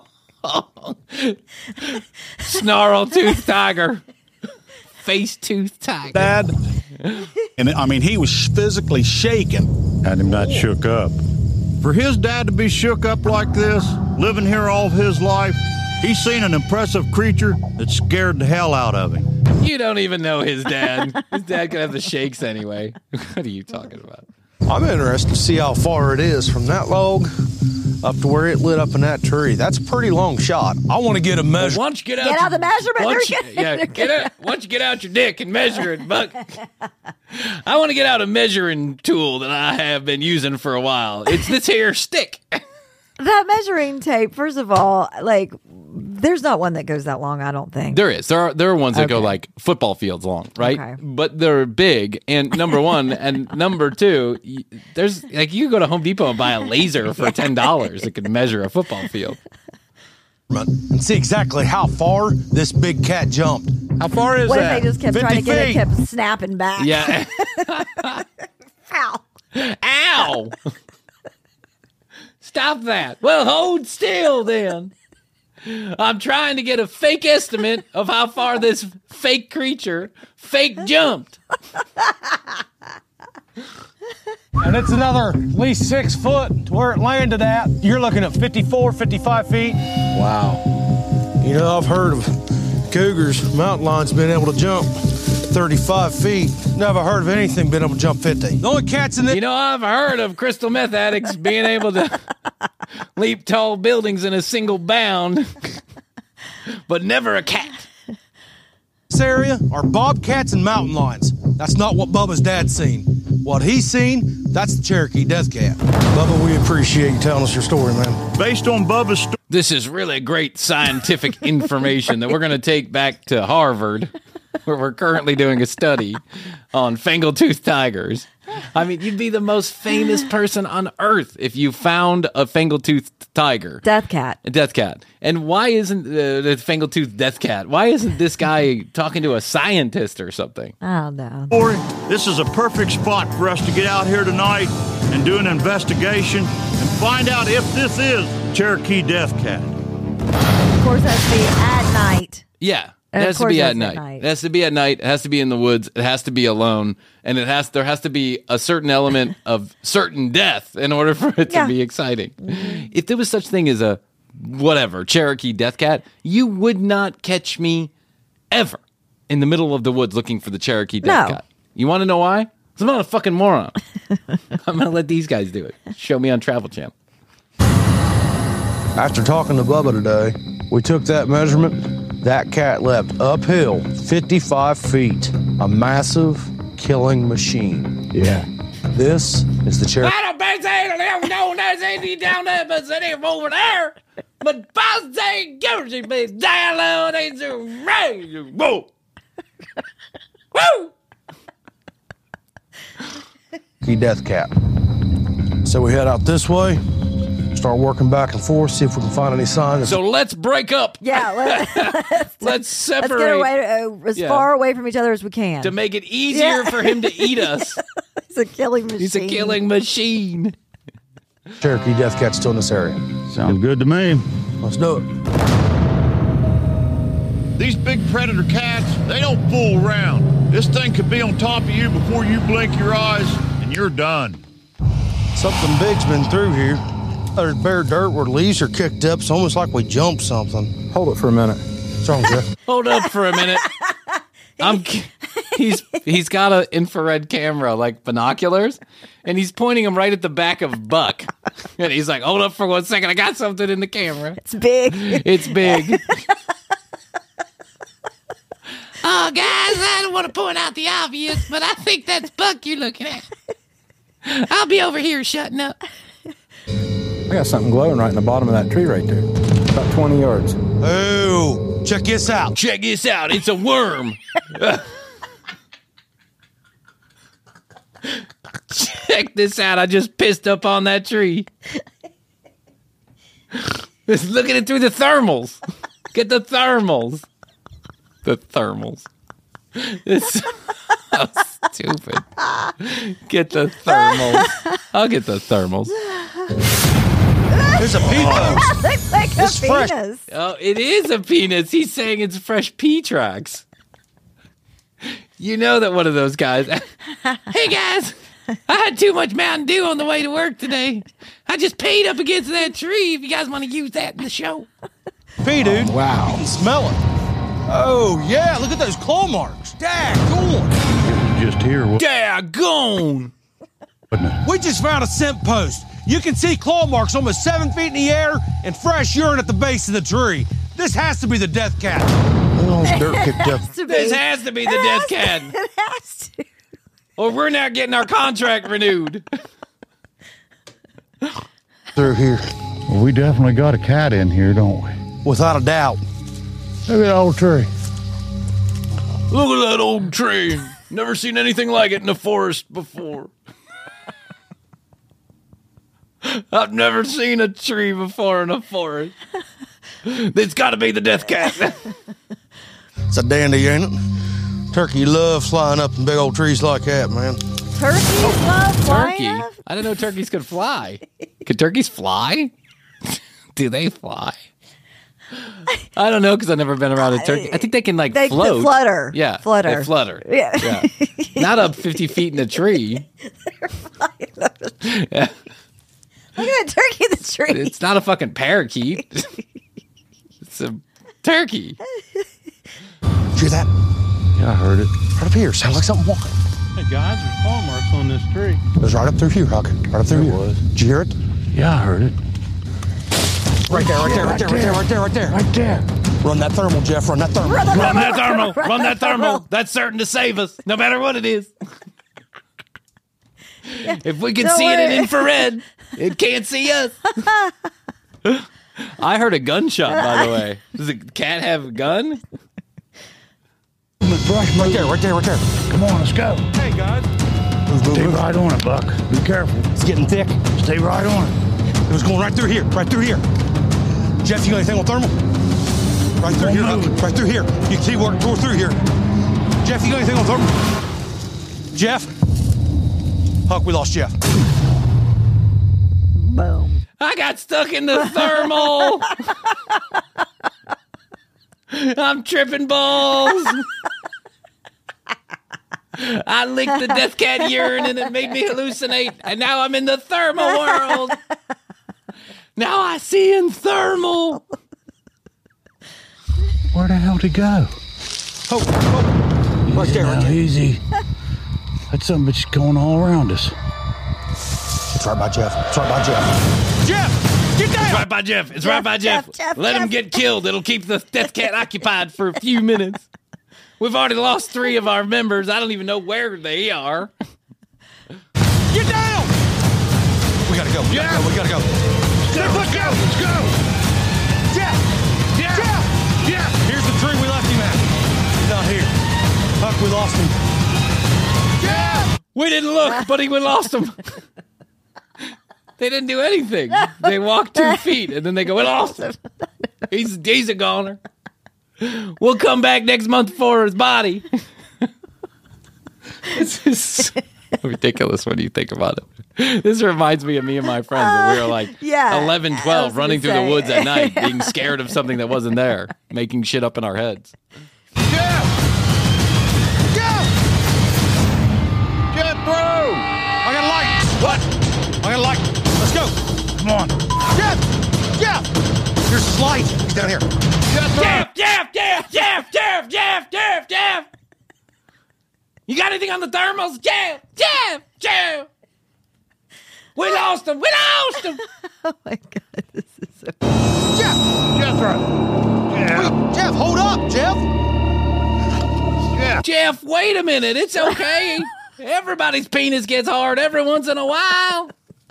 snarl tooth tiger, face tooth tiger. Dad, and I mean, he was physically shaking. Had him not shook up. For his dad to be shook up like this, living here all of his life, he's seen an impressive creature that scared the hell out of him. You don't even know his dad. His dad could have the shakes anyway. What are you talking about? I'm interested to see how far it is from that log up to where it lit up in that tree. That's a pretty long shot. I want to get a measure. Once you get out, Get your, out the measurement. Once They're you, getting- yeah, they're get out. Once you get out your dick and measure it, Buck. I want to get out a measuring tool that I have been using for a while. It's this here stick. That measuring tape, first of all, like, there's not one that goes that long, I don't think. There is. There are there are ones that go Okay. like football fields long, right? Okay. But they're big. And number one, and number two, y- there's like you can go to Home Depot and buy a laser for ten dollars that can measure a football field. And see exactly how far this big cat jumped. How far is What if that? they just kept trying to get it, feet. kept snapping back? Yeah. Ow. Ow! Stop that. Well, hold still then. I'm trying to get a fake estimate of how far this fake creature fake jumped. And it's another at least six foot to where it landed at. You're looking at fifty-four, fifty-five feet. Wow. You know, I've heard of cougars, mountain lions being able to jump thirty-five feet. Never heard of anything being able to jump fifty. The only cats in the... You know, I've heard of crystal meth addicts being able to leap tall buildings in a single bound, but never a cat. This area are bobcats and mountain lions. That's not what Bubba's dad seen. What he's seen, that's the Cherokee Death Cat. Bubba, we appreciate you telling us your story, man. Based on Bubba's story. This is really great scientific information that we're going to take back to Harvard, where we're currently doing a study on fangletooth tigers. I mean, you'd be the most famous person on earth if you found a fangletooth tiger. Death cat. A death cat. And why isn't the, the fangletooth death cat? Why isn't this guy talking to a scientist or something? Oh, no. This is a perfect spot for us to get out here tonight and do an investigation and find out if this is Cherokee death cat. Of course, it has to be at night. Yeah. It And of has to course be that's at at night. night. It has to be at night. It has to be in the woods. It has to be alone, and it has there has to be a certain element of certain death in order for it to Yeah. be exciting. If there was such thing as a whatever Cherokee death cat, you would not catch me ever in the middle of the woods looking for the Cherokee death No. cat. You want to know why? 'Cause I'm not a fucking moron. I'm gonna let these guys do it. Show me on Travel Channel. After talking to Bubba today, we took that measurement. That cat leapt uphill fifty-five feet. A massive killing machine. Yeah. This is the Cherokee. I don't know there's any down there, but it's any over there. But boss ain't guilty, but down low, ain't so right. Whoa. Woo! Death cat. So we head out this way, start working back and forth, see if we can find any sign. Of- So let's break up. Yeah, let, Let's let's separate get away, uh, as Yeah. far away from each other as we can. to make it easier Yeah. for him to eat us. He's a killing machine. He's a killing machine. Cherokee death cat still in this area. Sounds good to me. Let's do it. These big predator cats, they don't fool around. This thing could be on top of you before you blink your eyes, and you're done. Something big's been through here. There's bare dirt where leaves are kicked up. It's almost like we jumped something. Hold it for a minute. What's wrong, Jeff? Hold up for a minute. I'm. He's he's got an infrared camera like binoculars, and he's pointing them right at the back of Buck. And he's like, "Hold up for one second. I got something in the camera. It's big. It's big." Oh, guys, I don't want to point out the obvious, but I think that's Buck you're looking at. I'll be over here shutting up. I got something glowing right in the bottom of that tree right there. About twenty yards. Oh, check this out. Check this out. It's a worm. Check this out. I just pissed up on that tree. Just look at it through the thermals. Get the thermals. The thermals. It's so stupid. Get the thermals. I'll get the thermals. There's a pea post. Looks like It's a fresh. penis. Oh, it is a penis. He's saying it's fresh pea tracks. You know that one of those guys. Hey, guys. I had too much Mountain Dew on the way to work today. I just peed up against that tree. If you guys want to use that in the show. Pea, dude. Wow. You can smell it. Oh, yeah. Look at those claw marks. Daggone. Just here. Daggone. We just found a scent post. You can see claw marks almost seven feet in the air and fresh urine at the base of the tree. This has to be the death cat. Oh, dirt kicked up. This has to be the death cat. It has to. Or we're not getting our contract renewed. Through here. Well, we definitely got a cat in here, don't we? Without a doubt. Look at that old tree. Look at that old tree. Never seen anything like it in the forest before. I've never seen a tree before in a forest. It's got to be the death cat. It's a dandy, ain't it? Turkey loves flying up in big old trees like that, man. Turkeys love flying Turkey? up? I didn't know turkeys could fly. Could turkeys fly? Do they fly? I don't know because I've never been around a turkey. I think they can like They- they float. flutter. Yeah, Flutter. They flutter. Yeah. yeah. Not up fifty feet in a tree. Yeah. Look at that turkey in the tree. It's not a fucking parakeet. It's a turkey. Hear that? Yeah, I heard it. Right up here. Sounds like something walking. Hey guys, there's claw marks on this tree. It was right up through here, Huck. Right up through here. was. Did you hear it? Yeah, I heard it. Right there, right there, right there, right there, right there, right there. Right there. Run that thermal, Jeff. Run that thermal. Run that Run that thermal. thermal. Run that thermal. That's certain to save us, no matter what it is. If we can Don't see it in worry. infrared, it can't see us. I heard a gunshot, by the way. Does the cat have a gun? Right, right there, right there, right there. Come on, let's go. Hey, guys. Stay right on it, Buck. Be careful. It's getting thick. Stay right on it. It was going right through here, right through here. Jeff, you got anything on thermal? Right through here, Huck. Right through here. You can see where it tore through here. Jeff, you got anything on thermal? Jeff? Huck, we lost Jeff. Boom. I got stuck in the thermal. I'm tripping balls. I licked the death cat urine and it made me hallucinate. And now I'm in the thermal world. Now I see in thermal. Where the hell to go? Oh, oh. Right there, right there. Easy. That's something that's going all around us. It's right by Jeff. It's right by Jeff. Jeff, get down! It's right by Jeff. It's Jeff, right by Jeff. Jeff, Jeff, Let Jeff. him get killed. It'll keep the death cat occupied for a few minutes. We've already lost three of our members. I don't even know where they are. Get down! We gotta go. We gotta go. We gotta go. Let's go. Let's go. Let's go. Jeff! Yeah. Jeff! Yeah. Here's the tree we left him at. He's not here. Huck, we lost him. Jeff! We didn't look, but he we lost him. They didn't do anything. They walked two feet, and then they go, we lost him. He's, he's a goner. We'll come back next month for his body. This is so ridiculous when you think about it. This reminds me of me and my friends when we were like yeah, eleven, I was twelve, gonna running through the say. woods at night, being scared of something that wasn't there, making shit up in our heads. Jeff! Jeff! Jet bro! I got a light. What? I got a light. Let's go. Come on. Jeff! Jeff! Here's his light. He's down here. Jeff, Jeff, Jeff, Jeff, Jeff, Jeff, Jeff, Jeff. You got anything on the thermals? Jeff, Jeff, Jeff. We lost him. We lost him. Oh my God, this is so. Jeff! Jeff's right. Yeah. Wait, Jeff, hold up, Jeff! Yeah. Jeff, wait a minute. It's okay. Everybody's penis gets hard every once in a while.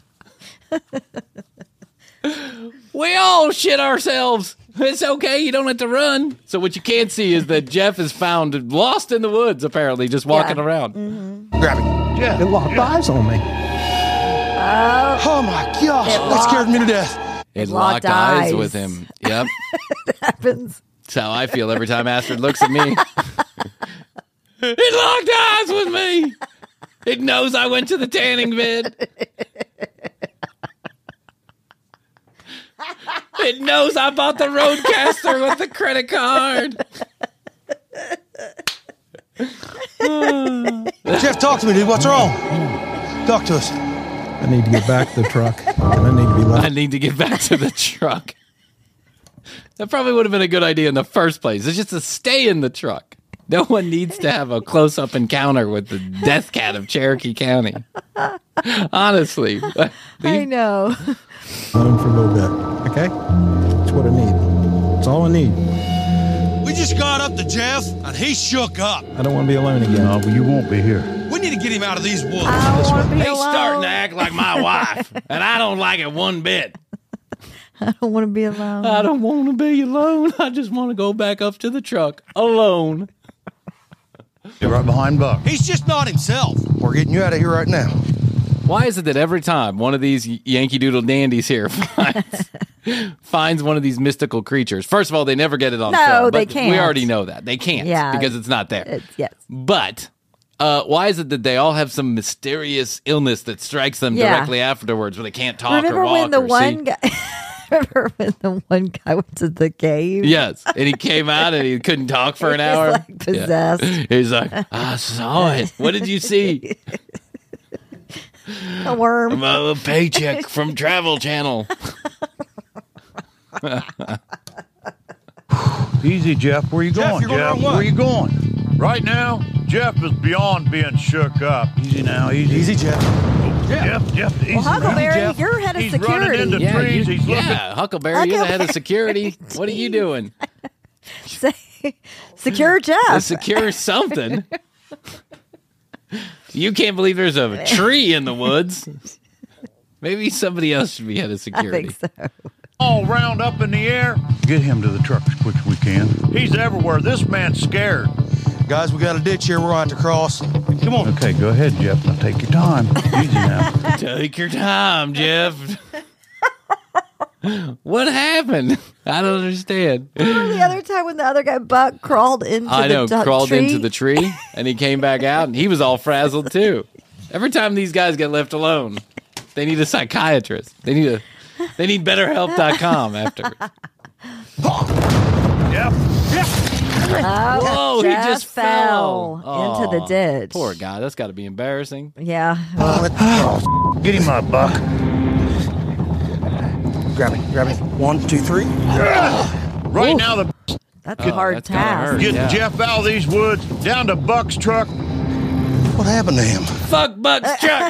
We all shit ourselves. It's okay. You don't have to run. So what you can't see is that Jeff is found lost in the woods, apparently, just walking Yeah. around. Mm-hmm. Grab him. Yeah. It locked eyes on me. Oh, Oh my gosh, It that scared locked- me to death. It Locked locked eyes. eyes. with him. Yep. it happens. That's how I feel every time Astrid looks at me. It locked eyes with me. It knows I went to the tanning bed. It knows I bought the Roadcaster with the credit card. Jeff, talk to me, dude. What's wrong? Talk to us. I need to get back to the truck. And I need to be left. I need to get back to the truck. That probably would have been a good idea in the first place. It's just to stay in the truck. No one needs to have a close-up encounter with the death cat of Cherokee County. Honestly. I know. Alone for a little bit. Okay? That's what I need. That's all I need. We just got up to Jeff, and he shook up. I don't want to be alone again. No, but you won't be here. We need to get him out of these woods. I don't want to be He's alone. starting to act like my wife, and I don't like it one bit. I don't want to be alone. I don't want to be alone. I just want to go back up to the truck alone. You're right behind Buck. He's just not himself. We're getting you out of here right now. Why is it that every time one of these Yankee Doodle dandies here finds, finds one of these mystical creatures? First of all, they never get it on No, film. they but can't. We already know that. They can't Yeah. because it's not there. It's, yes. But uh, why is it that they all have some mysterious illness that strikes them Yeah. directly afterwards where they can't talk Remember or walk when the or one see? guy? Remember when the one guy went to the cave? Yes, and he came out and he couldn't talk for an He's, hour. like, possessed. Yeah. He's like, I saw it. What did you see? A worm. A paycheck from Travel Channel. Easy, Jeff. Where you Jeff, going, you're going the Jeff? wrong way. Where you going? Right now, Jeff is beyond being shook up. Easy now. Easy. Easy, Jeff. Jeff, Jeff, easy. Well, Huckleberry, Jeff. you're head of He's security. running into Yeah, trees. you, He's looking. yeah, Huckleberry, you're the head of security. What are you doing? Say, secure To Jeff. secure something. You can't believe there's a tree in the woods. Maybe somebody else should be head of I security. think so. All round up in the air. Get him to the truck as quick as we can. He's everywhere. This man's scared. Guys, we got a ditch here we're going to have to cross. Come on. Okay, go ahead, Jeff. Now take your time. Easy now. Take your time, Jeff. What happened? I don't understand. Remember the other time when the other guy, Buck, crawled into I know, the du- crawled tree? into the tree, and he came back out, and he was all frazzled, too. Every time these guys get left alone, they need a psychiatrist. They need a, they need better help dot com after. Yep. Yep. Oh, Whoa, he Jeff just fell, fell into the Aw, ditch. Poor guy. That's got to be embarrassing. Yeah. Oh, get him up, Buck. Grab me, grab me. One, two, three. Right Ooh. now, the That's Oh, a hard that's gotta task. hurt. getting Yeah. Jeff out of these woods, down to Buck's truck. What happened to him? Fuck Buck's truck.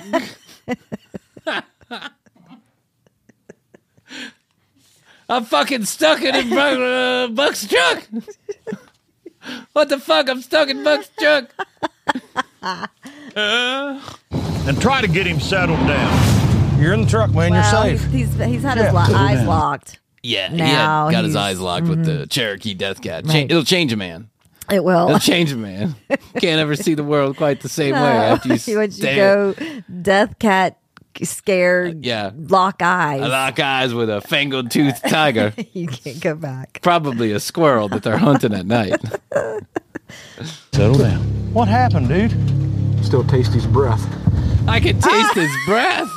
I'm fucking stuck in Buck, uh, Buck's truck. What the fuck? I'm stuck in Buck's truck. Uh, And try to get him settled down. You're in the truck, man. Well, You're safe. He's, he's, he's had his lo- eyes down. locked. yeah, he Now had, got his he's- eyes locked with the Cherokee Death Cat. Cha- Right. It'll change a man. It will. It'll change a man. Can't ever see the world quite the same way after you Once you stare. go death cat scared, Yeah. lock eyes. I lock eyes with a fangled toothed tiger. You can't go back. Probably a squirrel that they're hunting at night. Settle down. What happened, dude? Still taste his breath. I can taste his breath.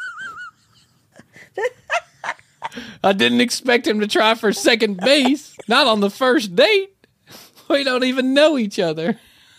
I didn't expect him to try for second base. Not on the first date. We don't even know each other.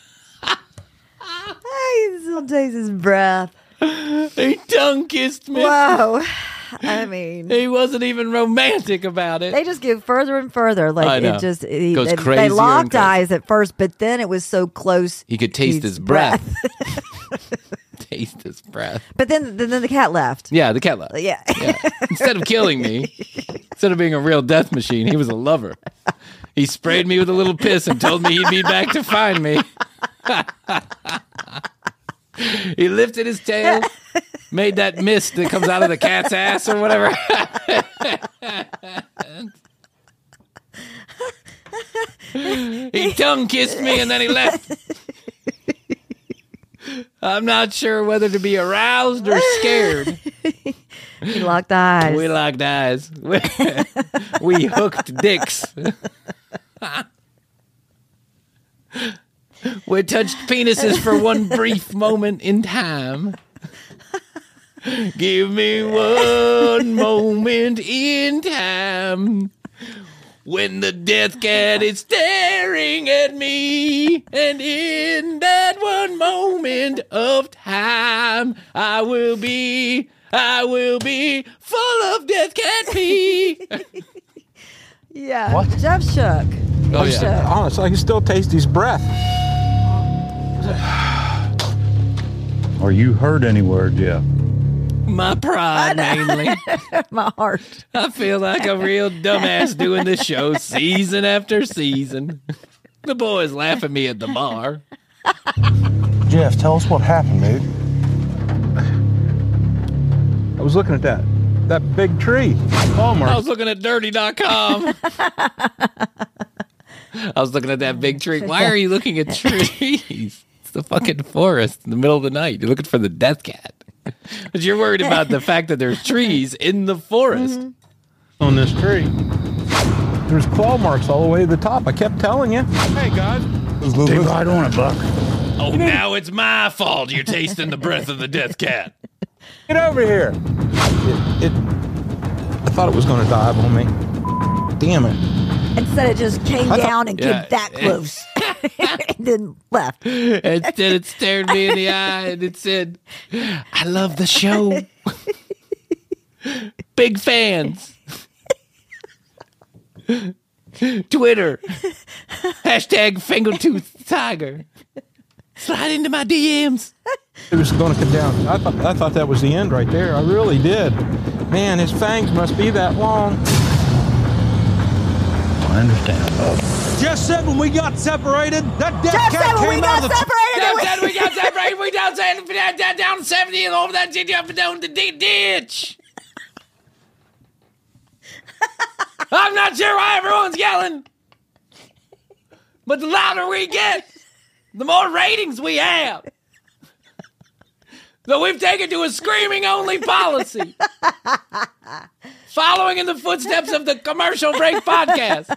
He still tastes his breath. He tongue kissed me. Whoa. I mean, He wasn't even romantic about it. they just get further and further. Like I know. it just it, Goes they, crazier they and locked crazier. eyes at first, but then it was so close. He could taste his his breath. Taste his breath. But then, then the cat left. Yeah, the cat left. Yeah. Yeah. Instead of killing me, instead of being a real death machine, he was a lover. He sprayed me with a little piss and told me he'd be back to find me. He lifted his tail, made that mist that comes out of the cat's ass or whatever. He tongue kissed me and then he left. I'm not sure whether to be aroused or scared. He locked eyes. We locked eyes. We, we hooked dicks. We touched penises for one brief moment in time. Give me one moment in time when the death cat is staring at me, and in that one moment of time, I will be, I will be full of death cat pee. Yeah. What? Jeff shook. Oh, Jeff yeah. shook. Honestly, I can still taste his breath. Are you hurt anywhere, Jeff? My pride, mainly. My heart. I feel like a real dumbass doing this show season after season. The boys laugh at me at the bar. Jeff, tell us what happened, dude. I was looking at that that big tree. I was looking at dirty dot com. I was looking at that big tree. Why are you looking at trees? It's the fucking forest in the middle of the night. You're looking for the death cat. But you're worried about the fact that there's trees in the forest. Mm-hmm. On this tree. There's claw marks all the way to the top. I kept telling you. Hey, guys. Stay right on it, Buck. Oh, now it's my fault you're tasting the breath of the death cat. Get over here. It, it, I thought it was going to dive on me. Damn it. Instead, it just came I thought- down and Yeah. came that close. And then left. Instead, it stared me in the eye and it said, I love the show. Big fans. Twitter. Hashtag Fangletooth Tiger. Slide into my D Ms. It was going to come down. I thought, I thought that was the end right there. I really did. Man, his fangs must be that long. I understand, Buck. Jeff said when we got separated, that death Jeff cat said when we came got out of the separated. Down, it down, was- we got separated. We down, down, down, down seventy and over that up and down the ditch. I'm not sure why everyone's yelling, but the louder we get, the more ratings we have. So we've taken to a screaming-only policy, following in the footsteps of the Commercial Break Podcast.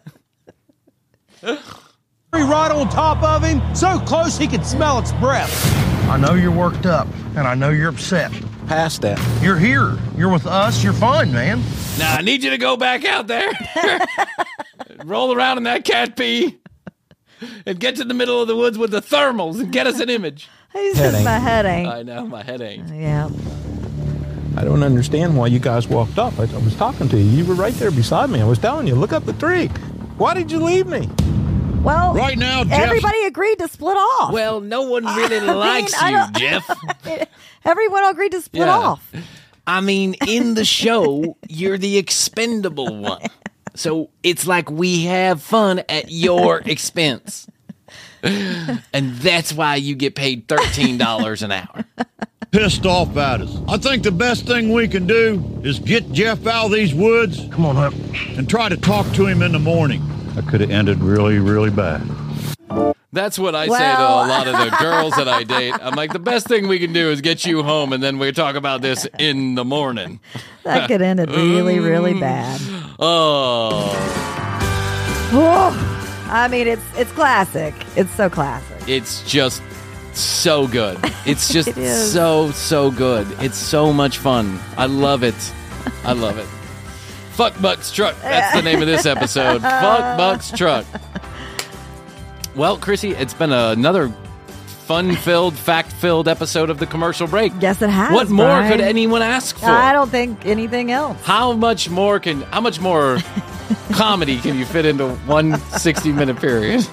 Right on top of him, so close he could smell its breath. I know you're worked up, and I know you're upset. Past that. You're here. You're with us. You're fine, man. Now, I need you to go back out there, roll around in that cat pee, and get to the middle of the woods with the thermals and get us an image. He says my head ain't. I know, my head ain't. Yeah. I don't understand why you guys walked off. I, I was talking to you. You were right there beside me. I was telling you, look up the tree. Why did you leave me? Well, right now, Jeff, everybody agreed to split off. Well, no one really I likes mean, I you, don't- Jeff. Everyone agreed to split Yeah. off. I mean, in the show, you're the expendable one. So it's like we have fun at your expense. And that's why you get paid thirteen dollars an hour. pissed off at us. I think the best thing we can do is get Jeff out of these woods. Come on up. And try to talk to him in the morning. That could have ended really, really bad. That's what I Well- say to a lot of the girls that I date. I'm like, the best thing we can do is get you home, and then we talk about this in the morning. That could end it really, really bad. Oh. Whoa. I mean, it's it's classic. It's so classic. It's just so good. It's just It is. so, so good. It's so much fun. I love it. I love it. Fuck Buck's Truck. That's the name of this episode. Fuck Buck's Truck. Well, Chrissy, it's been another fun-filled, fact-filled episode of The Commercial Break. Yes, it has. What more Brian. could anyone ask for? I don't think anything else. How much more can, how much more comedy can you fit into one sixty-minute period?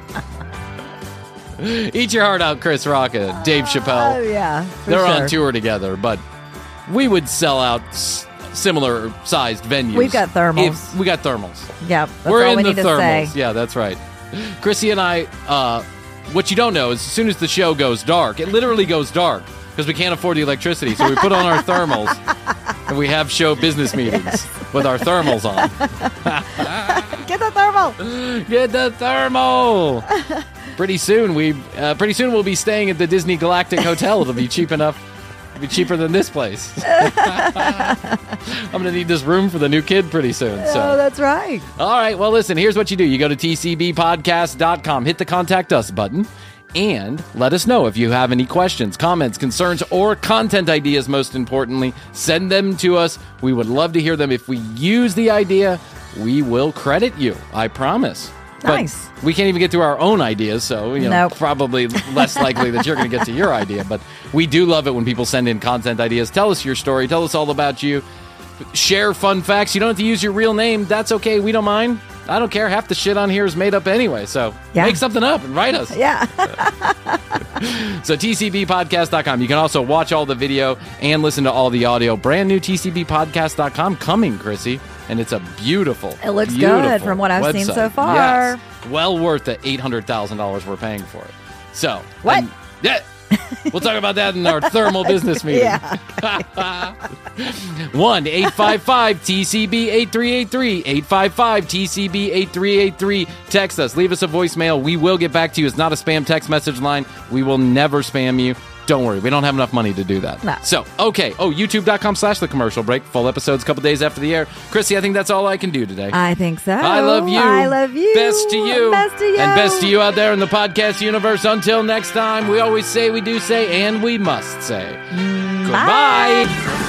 Eat your heart out, Chris Rock and Dave Chappelle. Oh, yeah. for They're sure. on tour together, but we would sell out s- similar-sized venues. We've got thermals. If- we got thermals. Yep. That's We're all in we the need to thermals. say. Yeah, that's right. Chrissy and I, uh, what you don't know is as soon as the show goes dark, it literally goes dark because we can't afford the electricity. So we put on our thermals and we have show business meetings Yes. with our thermals on. Get the thermal. Get the thermal. Pretty soon we, uh, pretty soon we'll be staying at the Disney Galactic Hotel. It'll be cheap enough. It'll be cheaper than this place. I'm gonna need this room for the new kid pretty soon. So. Oh, that's right. All right, well, listen, here's what you do. You go to T C B podcast dot com, hit the Contact Us button, and let us know if you have any questions, comments, concerns, or content ideas, most importantly. Send them to us. We would love to hear them. If we use the idea, we will credit you. I promise. Nice. But we can't even get to our own ideas, so you know, Nope. probably less likely that you're going to get to your idea. But we do love it when people send in content ideas. Tell us your story. Tell us all about you. Share fun facts. You don't have to use your real name. That's okay. We don't mind. I don't care. Half the shit on here is made up anyway. So Yeah. make something up and write us. Yeah. So T C B podcast dot com. You can also watch all the video and listen to all the audio. Brand new T C B podcast dot com coming, Chrissy. And it's a beautiful, It looks beautiful good from what I've seen website. so far. Yes. Well worth the eight hundred thousand dollars we're paying for it. So. What? and- yeah. We'll talk about that in our thermal business meeting. Yeah. one eight five five T C B eight three eight three, eight five five T C B eight three eight three. Text us. Leave us a voicemail. We will get back to you. It's not a spam text message line. We will never spam you. Don't worry. We don't have enough money to do that. No. So, okay. Oh, youtube.com slash the commercial break. Full episodes a couple days after the air. Chrissy, I think that's all I can do today. I think so. I love you. I love you. Best to you. Best to you. And best to you out there in the podcast universe. Until next time, we always say, we do say, and we must say. Goodbye. Bye.